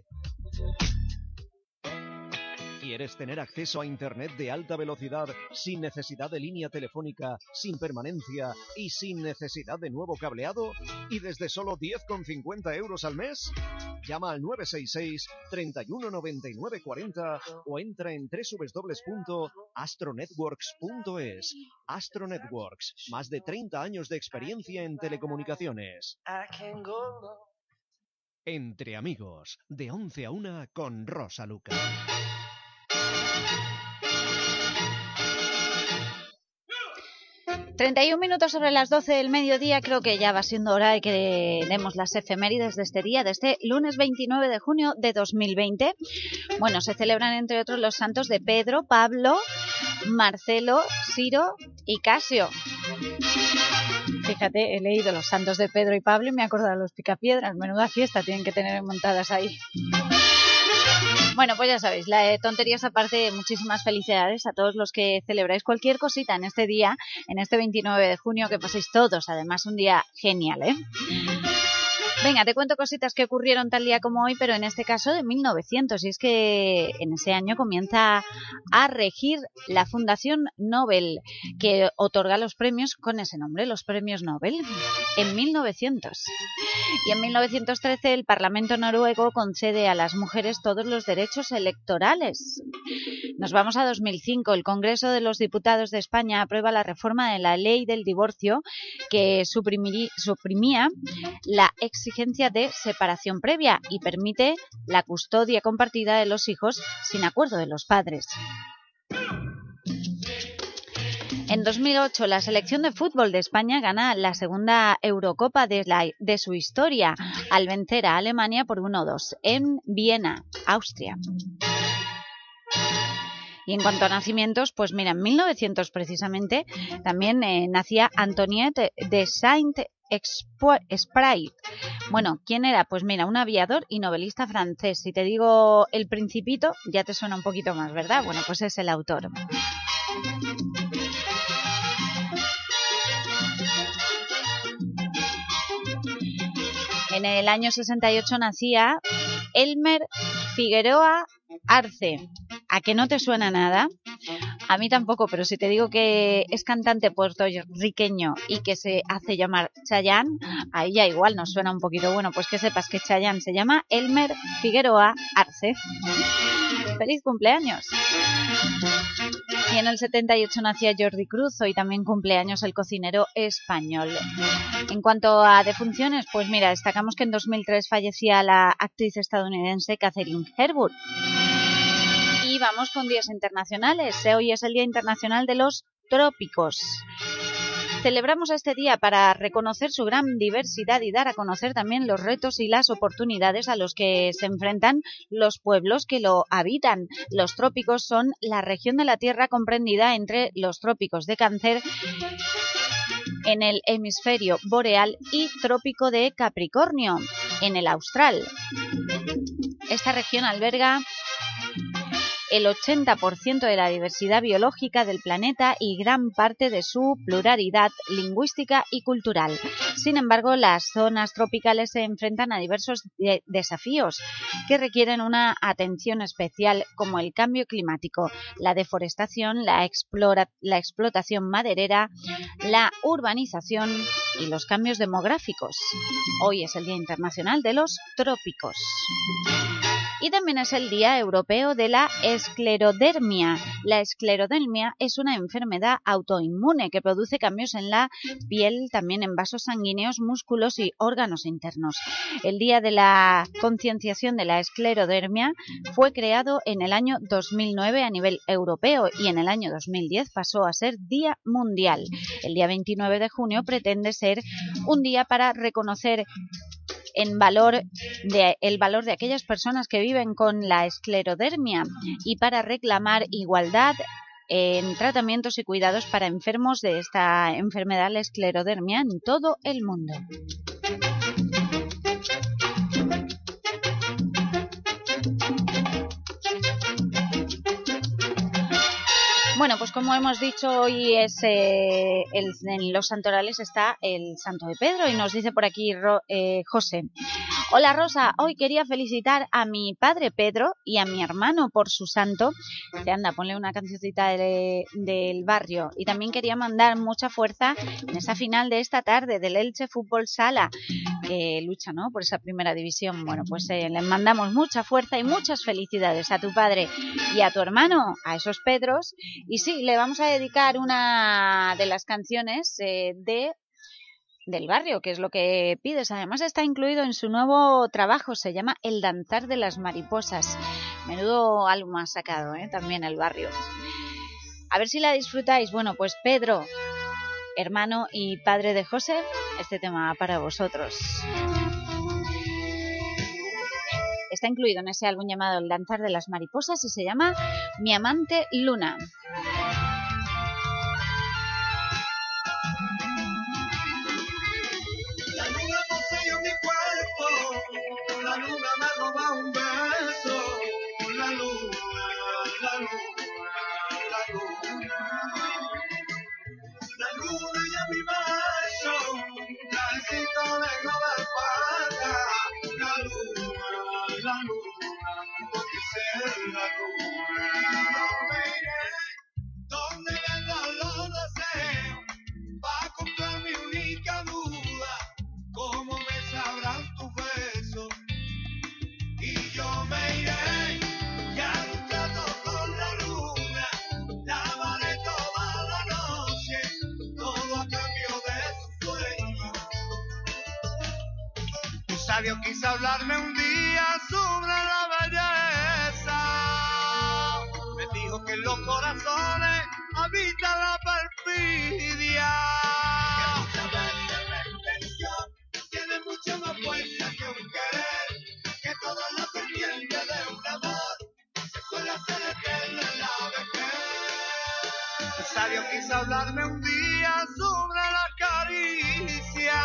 D: ¿Quieres tener acceso a Internet de alta velocidad sin necesidad de línea telefónica, sin permanencia y sin necesidad de nuevo cableado? ¿Y desde solo 10,50 euros al mes? Llama al 966 31 99 40 o entra en www.astronetworks.es. Astro Networks, más de 30 años de experiencia en telecomunicaciones. Entre amigos, de 11 a 1 con Rosa Luca.
C: 31 minutos sobre las 12 del mediodía, creo que ya va siendo hora de que demos las efemérides de este día, de este lunes 29 de junio de 2020. Bueno, se celebran entre otros los santos de Pedro, Pablo, Marcelo, Ciro y Casio. Fíjate, he leído los santos de Pedro y Pablo y me he acordado de los Picapiedras. Menuda fiesta tienen que tener montadas ahí. Bueno, pues ya sabéis, tonterías aparte, muchísimas felicidades a todos los que celebráis cualquier cosita en este día, en este 29 de junio, que paséis todos, además un día genial, ¿eh? Venga, te cuento cositas que ocurrieron tal día como hoy, pero en este caso de 1900, y es que en ese año comienza a regir la Fundación Nobel, que otorga los premios con ese nombre, los premios Nobel, en 1900. Y en 1913 el Parlamento noruego concede a las mujeres todos los derechos electorales. Nos vamos a 2005, el Congreso de los Diputados de España aprueba la reforma de la ley del divorcio que suprimía la exigencia de separación previa y permite la custodia compartida de los hijos sin acuerdo de los padres. En 2008, la selección de fútbol de España gana la segunda Eurocopa de su historia al vencer a Alemania por 1-2 en Viena, Austria. Y en cuanto a nacimientos, pues mira, en 1900 precisamente también nacía Antoniette de Saint-Exupéry. Bueno, ¿quién era? Pues mira, un aviador y novelista francés. Si te digo El Principito, ya te suena un poquito más, ¿verdad? Bueno, pues es el autor. En el año 68 nacía Elmer Figueroa Arce. ¿A que no te suena nada? A mí tampoco, pero si te digo que es cantante puertorriqueño y que se hace llamar Chayanne, ahí ya igual nos suena un poquito. Bueno, pues que sepas que Chayanne se llama Elmer Figueroa Arce. ¡Feliz cumpleaños! Y en el 78 nacía Jordi Cruz, hoy también cumpleaños el cocinero español. En cuanto a defunciones, pues mira, destacamos que en 2003 fallecía la actriz estadounidense Katharine Hepburn. Y vamos con días internacionales. Hoy es el Día Internacional de los Trópicos. Celebramos este día para reconocer su gran diversidad y dar a conocer también los retos y las oportunidades a los que se enfrentan los pueblos que lo habitan. Los trópicos son la región de la Tierra comprendida entre los trópicos de Cáncer en el hemisferio boreal y trópico de Capricornio en el austral. Esta región alberga el 80% de la diversidad biológica del planeta y gran parte de su pluralidad lingüística y cultural. Sin embargo, las zonas tropicales se enfrentan a diversos desafíos que requieren una atención especial, como el cambio climático, la deforestación, la explotación maderera, la urbanización y los cambios demográficos. Hoy es el Día Internacional de los Trópicos. Y también es el Día Europeo de la Esclerodermia. La esclerodermia es una enfermedad autoinmune que produce cambios en la piel, también en vasos sanguíneos, músculos y órganos internos. El Día de la Concienciación de la Esclerodermia fue creado en el año 2009 a nivel europeo y en el año 2010 pasó a ser Día Mundial. El día 29 de junio pretende ser un día para reconocer el valor de aquellas personas que viven con la esclerodermia y para reclamar igualdad en tratamientos y cuidados para enfermos de esta enfermedad, la esclerodermia, en todo el mundo. Bueno, pues como hemos dicho, hoy es en los santorales está el Santo de Pedro y nos dice por aquí José. Hola Rosa, hoy quería felicitar a mi padre Pedro y a mi hermano por su santo. Anda, ponle una cancioncita del barrio. Y también quería mandar mucha fuerza en esa final de esta tarde del Elche Fútbol Sala, que lucha, ¿no?, por esa primera división. Bueno, pues le mandamos mucha fuerza y muchas felicidades a tu padre y a tu hermano, a esos Pedros. Y sí, le vamos a dedicar una de las canciones del barrio, que es lo que pides. Además está incluido en su nuevo trabajo, se llama El Danzar de las Mariposas. Menudo álbum ha sacado, también el barrio. A ver si la disfrutáis. Bueno, pues Pedro, hermano y padre de José, este tema para vosotros. Está incluido en ese álbum llamado El Danzar de las Mariposas y se llama Mi Amante Luna.
I: La luna poseyó mi cuerpo, la luna me roba un beso, la luna, la luna, la luna. La luna y a mi beso, trajecito negro de espalda, la luna, porque ser la luna. Me iré donde vengan los deseos, pa' comprar mi única duda, cómo me sabrán tus besos. Y yo me iré, ya luchando con la luna, lavaré toda la noche, todo a cambio de su sueño. Tu sabio quiso hablarme un día sobre la belleza, me dijo que en los corazones habita la perfidia, que muchas veces la intención tiene mucha más fuerza que un querer, que todo lo pendiente de un amor se suele hacer eterno en la vejez.
B: quieres hablarme un día sobre la caricia.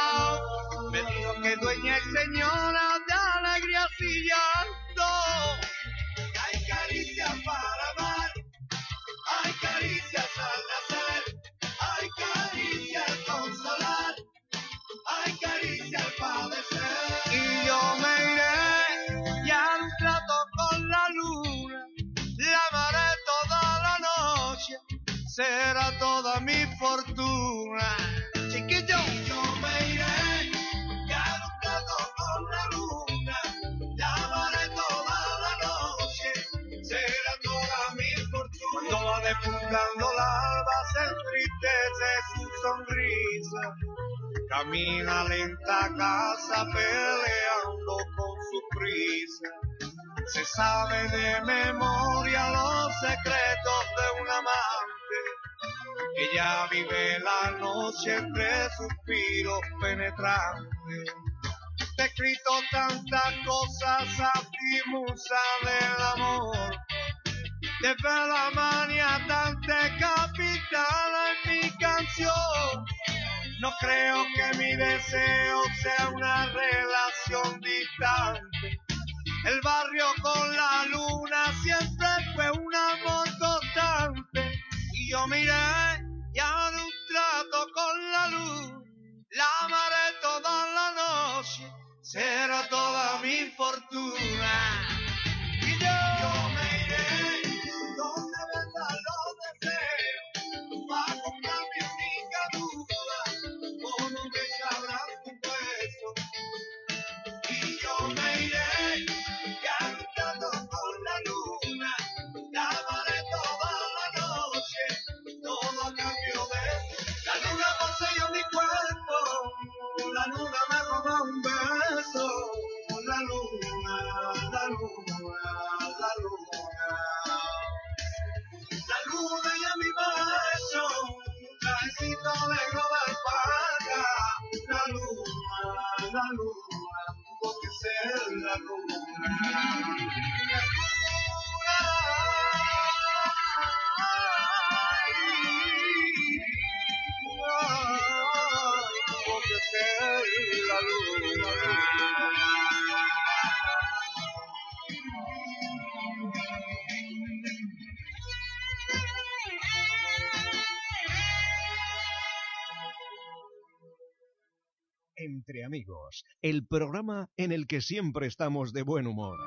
B: Me dijo que dueña y señora de alegrías y llanto. Hay caricias para amar, hay caricias al nacer, hay caricias al consolar, hay caricias al padecer. Y yo me iré y haré un trato con la luna, la amaré toda la noche, será toda mi fortuna. Chiquillo, yo me iré y haré un trato con la luna, la amaré toda la noche, será toda mi fortuna. Cuando va despuntando la alba se entristece su sonrisa, camina lenta a casa peleando con su prisa. Se sabe de memoria los secretos de un amante, ella vive la noche entre suspiros penetrantes. Te he escrito tantas cosas a ti, musa del amor, desde la mania tan decapitada en mi canción. No creo que mi deseo sea una relación distante. El barrio con la luna siempre fue un amor constante. Y yo miré y haré un trato con la luz, la amaré toda la noche, será toda mi fortuna. Y yo me iré donde vendan los deseos, para comprar mi única duda, o no me sabrán tu beso. Y yo me iré cantando con la luna, la amaré toda la noche, todo a cambio de la luna poseyó mi cuerpo, la luna me roba un beso, la luna, la luna, la luna, la luna y a mi beso, un trajecito de roba alpaca, la luna, tuvo que ser la luna. Tuvo que ser la luna.
D: Entre amigos, el programa en el que siempre estamos de buen humor.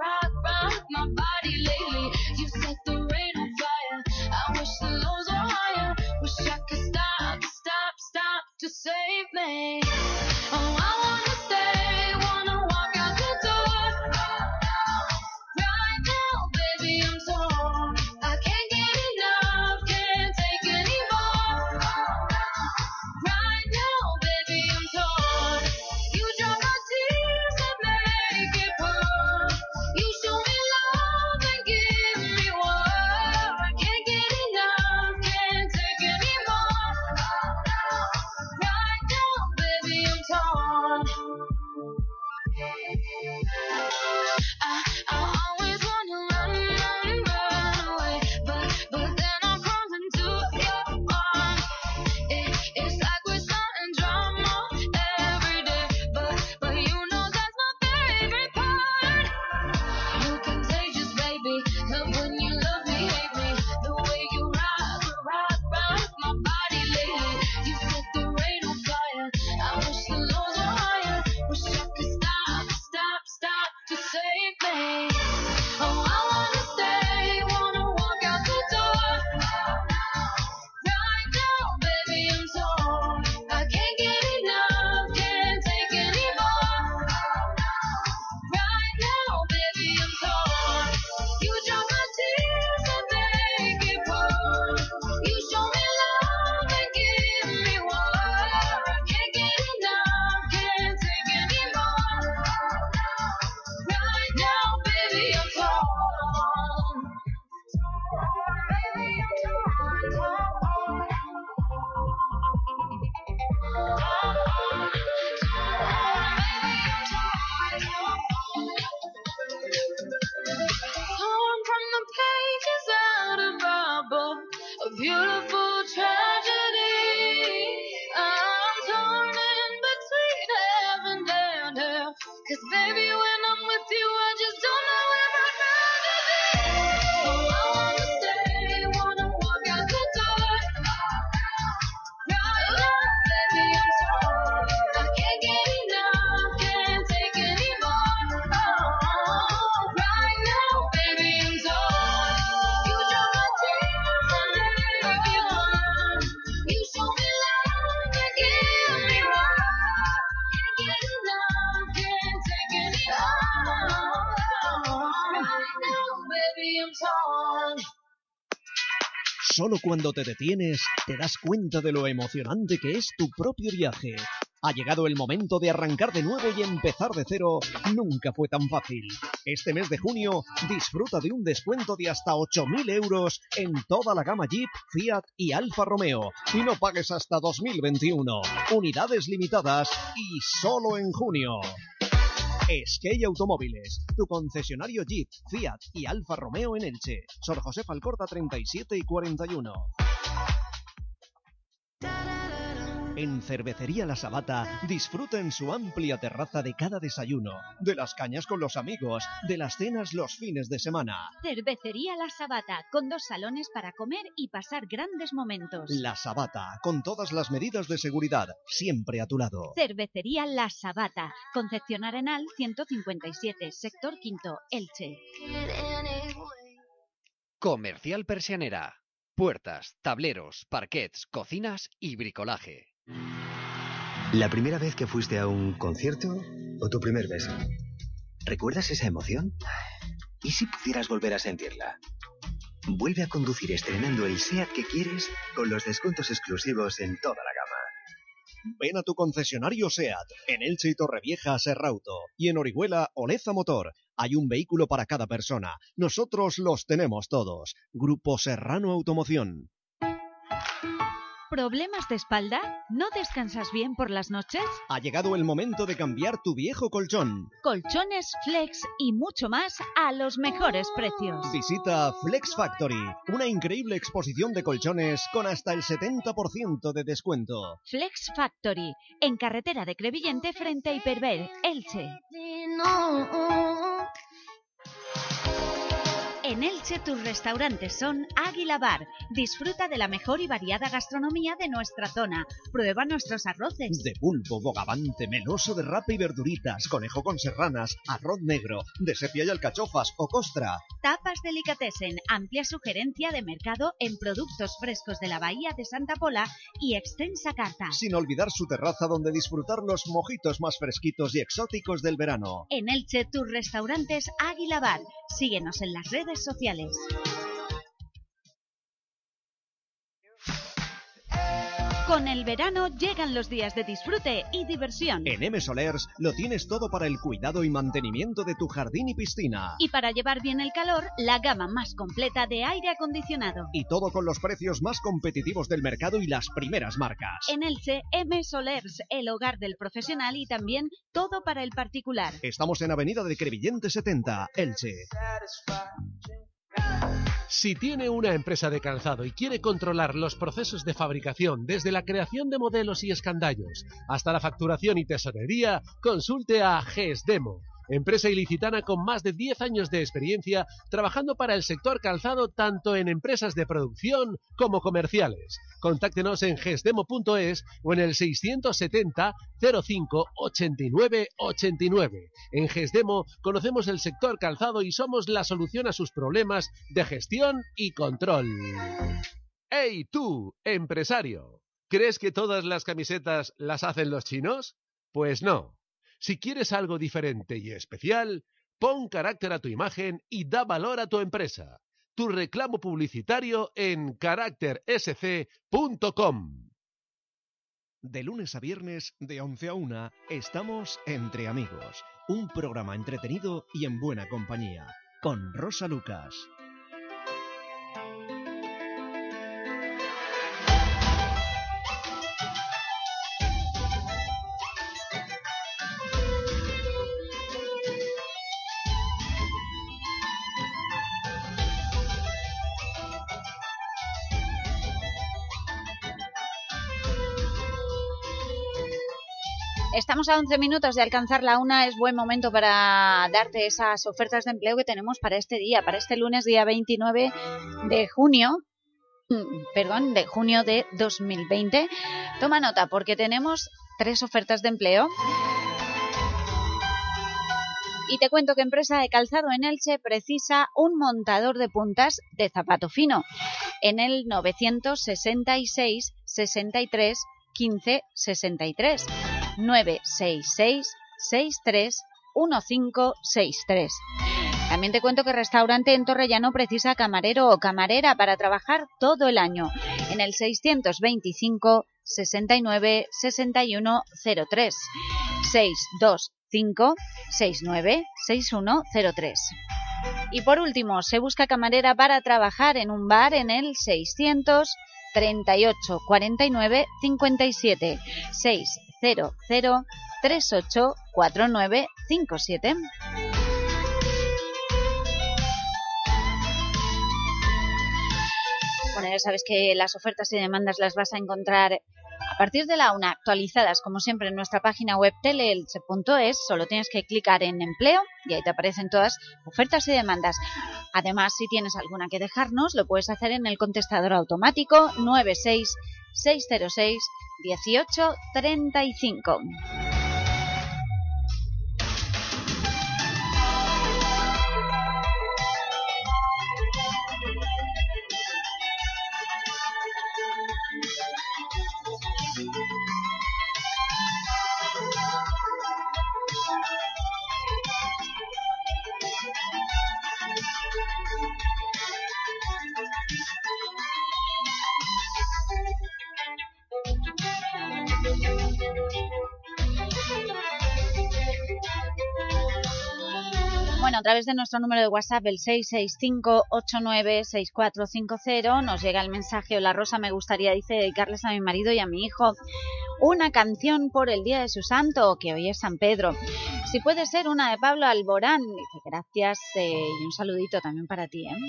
B: My body lately, you set the rain on fire. I wish the lows were higher.
I: Baby, when I'm with you, I just don't know where I'd rather be. So I wanna stay, wanna walk out the door. Right now, baby, I'm torn. I can't get enough, can't take anymore. Oh, right now, baby, I'm torn. You dry my tears and make me warm. You show me love and give me more. Can't get enough, can't take anymore. Right now, baby, I'm torn.
D: Solo cuando te detienes te das cuenta de lo emocionante que es tu propio viaje. Ha llegado el momento de arrancar de nuevo y empezar de cero. Nunca fue tan fácil. Este mes de junio disfruta de un descuento de hasta 8.000 euros en toda la gama Jeep, Fiat y Alfa Romeo. Y no pagues hasta 2021. Unidades limitadas y solo en junio. Skate Automóviles, tu concesionario Jeep, Fiat y Alfa Romeo en Elche. Sor José Alcorta 37 y 41. En Cervecería La Sabata disfruta en su amplia terraza de cada desayuno, de las cañas con los amigos, de las cenas los fines de semana.
C: Cervecería La Sabata, con 2 salones para comer y pasar grandes momentos.
D: La Sabata, con todas las medidas de seguridad, siempre a tu lado.
C: Cervecería La Sabata, Concepción Arenal 157, sector quinto, Elche.
A: Comercial Persianera. Puertas, tableros, parquets, cocinas y bricolaje.
G: ¿La primera vez que fuiste a un concierto o tu primer beso? ¿Recuerdas esa emoción? ¿Y si pudieras volver a sentirla? Vuelve a conducir estrenando el SEAT que quieres con los descuentos exclusivos en toda la gama.
D: Ven a tu concesionario SEAT, en Elche y Torrevieja, Serrauto, y en Orihuela, Oleza Motor. Hay un vehículo para cada persona. Nosotros los tenemos todos. Grupo Serrano Automoción.
C: ¿Problemas de espalda? ¿No descansas bien por las noches?
D: Ha llegado el momento de cambiar tu viejo colchón.
C: Colchones, flex y mucho más a los mejores precios.
D: Visita Flex Factory, una increíble exposición de colchones con hasta el 70% de descuento.
C: Flex Factory, en carretera de Crevillente frente a Hiperver, Elche. En Elche tus restaurantes son Águila Bar. Disfruta de la mejor y variada gastronomía de nuestra zona. Prueba nuestros arroces.
D: De pulpo, bogavante, meloso de rapa y verduritas, conejo con serranas, arroz negro, de sepia y alcachofas o costra.
C: Tapas delicatessen, amplia sugerencia de mercado en productos frescos de la Bahía de Santa Pola y extensa carta.
D: Sin olvidar su terraza donde disfrutar los mojitos más fresquitos y exóticos del verano.
C: En Elche tus restaurantes Águila Bar. Síguenos en las redes sociales. Con el verano llegan los días de disfrute y diversión.
D: En M Solers lo tienes todo para el cuidado y mantenimiento de tu jardín y piscina.
C: Y para llevar bien el calor, la gama más completa de aire acondicionado.
D: Y todo con los precios más competitivos del mercado y las primeras marcas.
C: En Elche, M Solers, el hogar del profesional y también todo para el particular.
D: Estamos en Avenida de Crevillente 70, Elche.
E: Si tiene una empresa de calzado y quiere controlar los procesos de fabricación desde la creación de modelos y escandallos hasta la facturación y tesorería, consulte a GESDEMO, empresa ilicitana con más de 10 años de experiencia trabajando para el sector calzado tanto en empresas de producción como comerciales. Contáctenos en gesdemo.es o en el 670 05 89 89. En GESDEMO conocemos el sector calzado y somos la solución a sus problemas de gestión y control. ¡Hey tú, empresario! ¿Crees que todas las camisetas las hacen los chinos? Pues no. Si quieres algo diferente y especial, pon carácter a tu imagen y da valor a tu empresa. Tu reclamo publicitario en caráctersc.com.
D: De lunes a viernes, de 11 a 1, estamos Entre Amigos, un programa entretenido y en buena compañía, con Rosa Lucas.
C: Estamos a 11 minutos de alcanzar la 1. Es buen momento para darte esas ofertas de empleo que tenemos para este día, para este lunes, día 29 de junio. De junio de 2020. Toma nota, porque tenemos 3 ofertas de empleo. Y te cuento que Empresa de Calzado en Elche precisa un montador de puntas de zapato fino en el 966 63 15 63 966 63 1563. También te cuento que Restaurante en Torrellano precisa camarero o camarera para trabajar todo el año en el 625 69 61 03 625 69 61 03. Y por último, se busca camarera para trabajar en un bar en el 638 49 57 600 38 49 57. Bueno, ya sabes que las ofertas y demandas las vas a encontrar a partir de la 1, actualizadas como siempre en nuestra página web teleelche.es. Solo tienes que clicar en empleo y ahí te aparecen todas ofertas y demandas. Además, si tienes alguna que dejarnos, lo puedes hacer en el contestador automático 96 606 18 35. Bueno, a través de nuestro número de WhatsApp, el 665-896450, nos llega el mensaje: hola Rosa, me gustaría, dice, dedicarles a mi marido y a mi hijo una canción por el día de su santo, que hoy es San Pedro. Si puede ser una de Pablo Alborán. Dice, gracias, y un saludito también para ti, ¿eh?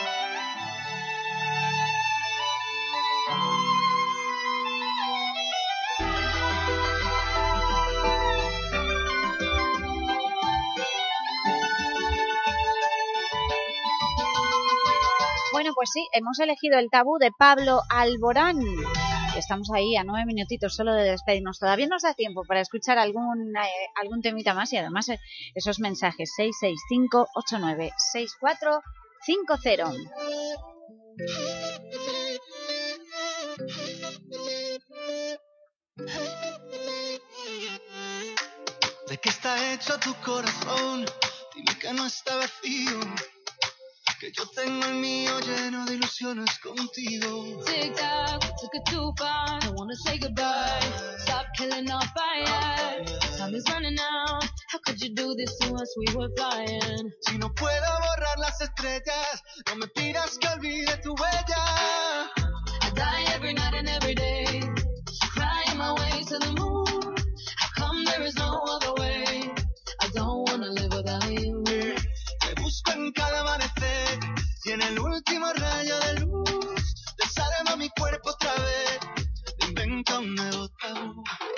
C: Bueno, pues sí, hemos elegido el Tabú de Pablo Alborán. Estamos ahí a 9 minutitos solo de despedirnos. Todavía nos da tiempo para escuchar algún temita más y además esos mensajes. 665-896450.
B: ¿De qué está hecho tu corazón? Dime que no está vacío, que yo tengo el mío lleno de ilusiones contigo.
I: Tic tac, took it too far. I wanna say goodbye. Stop killing our fire. Time is running out. How could you do this to us? We were flying.
B: Si no puedo borrar las estrellas, no me pidas que olvide tu huella.
I: I die every night and every day, crying my way to the moon. How come there is no other way? I don't wanna live without you.
B: Te busco en cada amanecer y en el último rayo de luz desarma mi cuerpo otra vez, inventa un nuevo tabú.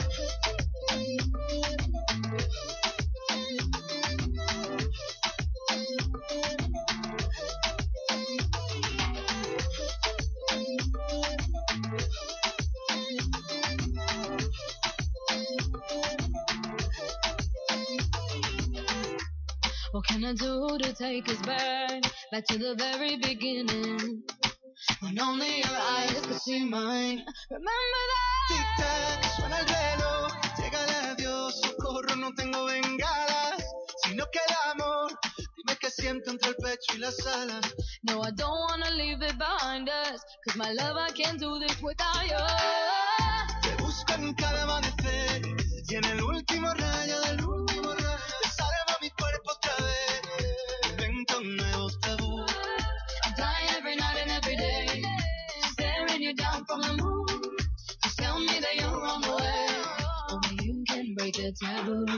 I: What can I do to take us back to the very beginning, when only your eyes could see mine? Remember that.
B: Tic tac, suena el reloj, llega el adiós, socorro, no tengo bengalas. Si no queda amor, dime qué siento entre el pecho y las alas.
I: No, I don't wanna leave it behind us, cause my love, I can't do this without you.
B: Te busco en cada amanecer y en el último rayo de luz desarma mi cuerpo otra vez, inventa un nuevo tabú.
I: I die every night and every day, staring you down from the moon. Just tell me that you're on the way, only you can break the taboo.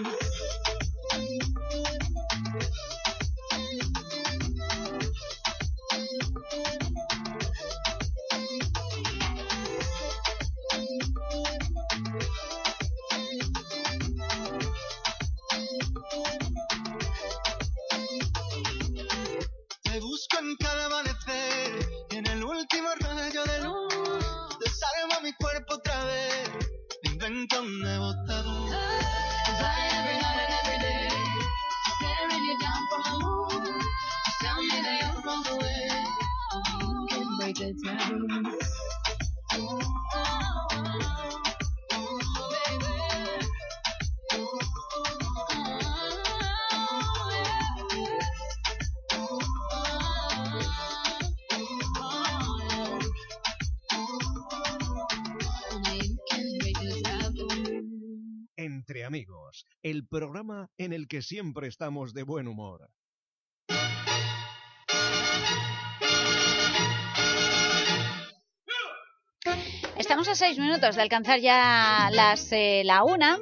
B: Te busco en cada amanecer, y en el último rayo de luz, desarmo mi cuerpo otra vez, invento un nuevo tabú. Every night and every day, staring you down from the moon, tell me that you're on the way, you can break the taboo.
D: Entre amigos, el programa en el que siempre estamos de buen humor.
C: Estamos a 6 minutos de alcanzar ya la 1.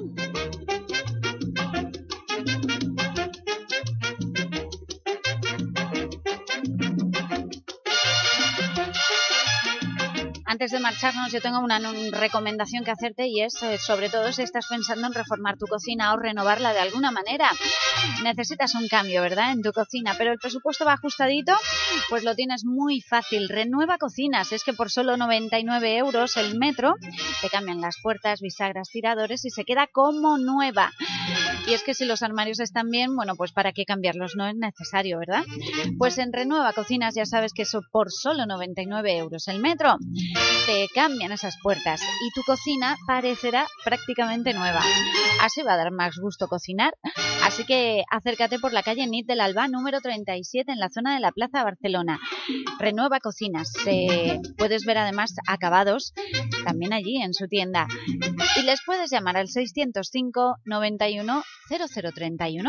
C: Antes de marcharnos, yo tengo una recomendación que hacerte y es, sobre todo, si estás pensando en reformar tu cocina o renovarla de alguna manera. Necesitas un cambio, ¿verdad?, en tu cocina, pero el presupuesto va ajustadito, pues lo tienes muy fácil. Renueva Cocinas. Es que por solo 99 euros el metro te cambian las puertas, bisagras, tiradores y se queda como nueva. Y es que si los armarios están bien, bueno, pues ¿para qué cambiarlos? No es necesario, ¿verdad? Pues en Renueva Cocinas ya sabes que eso por solo 99 euros el metro te cambian esas puertas y tu cocina parecerá prácticamente nueva. Así va a dar más gusto cocinar. Así que acércate por la calle Nit del Alba, número 37, en la zona de la Plaza Barcelona. Renueva Cocinas. Puedes ver además acabados también allí en su tienda. Y les puedes llamar al 605 91 0031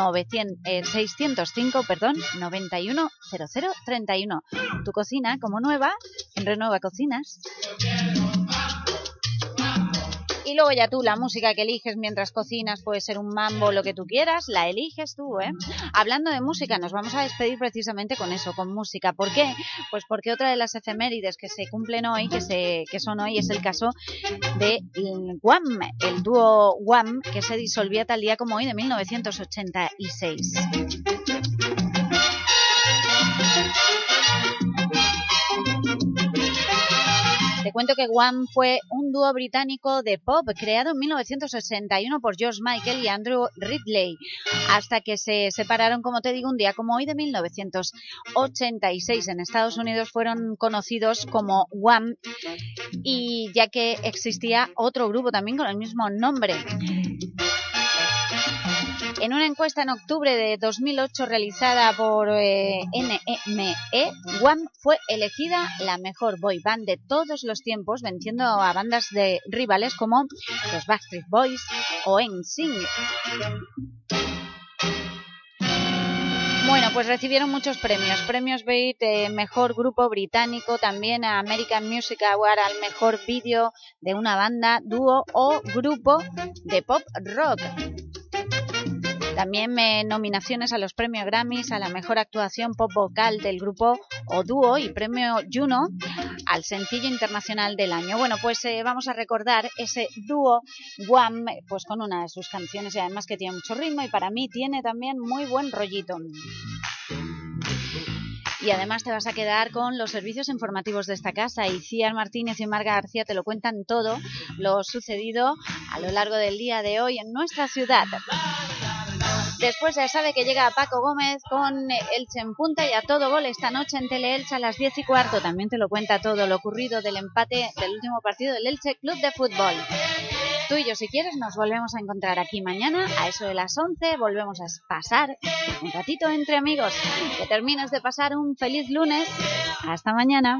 C: 605, 91 0031. Tu cocina como nueva en Renueva Cocinas. Y luego ya tú, la música que eliges mientras cocinas puede ser un mambo, lo que tú quieras, la eliges tú, ¿eh? Hablando de música, nos vamos a despedir precisamente con eso, con música. ¿Por qué? Pues porque otra de las efemérides que se cumplen hoy, que son hoy, es el caso de Wham, el dúo Wham, que se disolvía tal día como hoy de 1986. Te cuento que Wham fue un dúo británico de pop creado en 1961 por George Michael y Andrew Ridley, hasta que se separaron, como te digo, un día como hoy de 1986. En Estados Unidos fueron conocidos como Wham, y ya que existía otro grupo también con el mismo nombre. En una encuesta en octubre de 2008 realizada por NME, Wham fue elegida la mejor boy band de todos los tiempos, venciendo a bandas de rivales como los Backstreet Boys o NSYNC. Bueno, pues recibieron muchos premios. Premios BEAT, mejor grupo británico, también a American Music Award al mejor vídeo de una banda, dúo o grupo de pop rock. También nominaciones a los premios Grammys a la mejor actuación pop vocal del grupo o dúo y premio Juno al sencillo internacional del año. Bueno, pues vamos a recordar ese dúo Wham, pues con una de sus canciones y además que tiene mucho ritmo y para mí tiene también muy buen rollito. Y además te vas a quedar con los servicios informativos de esta casa. Iciar Martínez y Marga García te lo cuentan todo lo sucedido a lo largo del día de hoy en nuestra ciudad. Después ya sabe que llega Paco Gómez con Elche en punta y a todo gol esta noche en Teleelche a las 10:15. También te lo cuenta todo lo ocurrido del empate del último partido del Elche Club de Fútbol. Tú y yo, si quieres, nos volvemos a encontrar aquí mañana a eso de las 11. Volvemos a pasar un ratito entre amigos. Que termines de pasar un feliz lunes. Hasta mañana.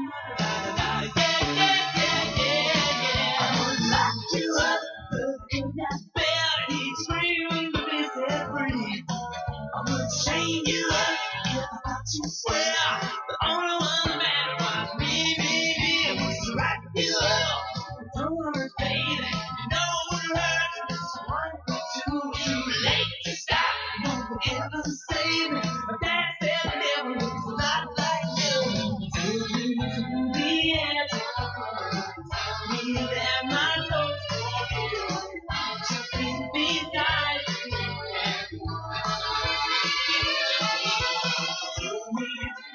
I: Chain you up, about to swear. The only one that mattered was me. Was to wrap you up. Don't worry, baby, you know it wouldn't hurt. Just one or too late to stop. Won't ever save me. My dad said never was not like you. Took me to the edge. Tell me that my love for you took me beside you.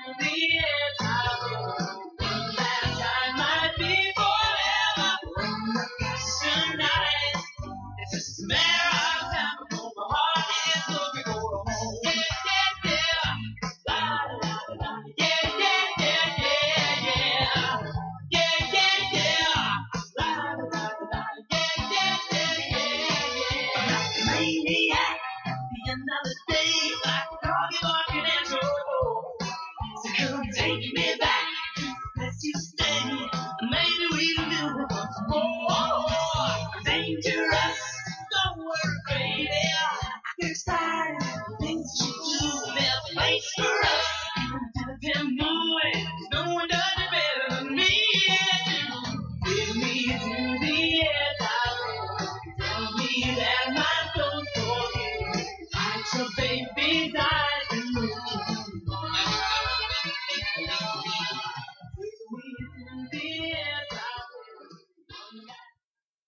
I: it.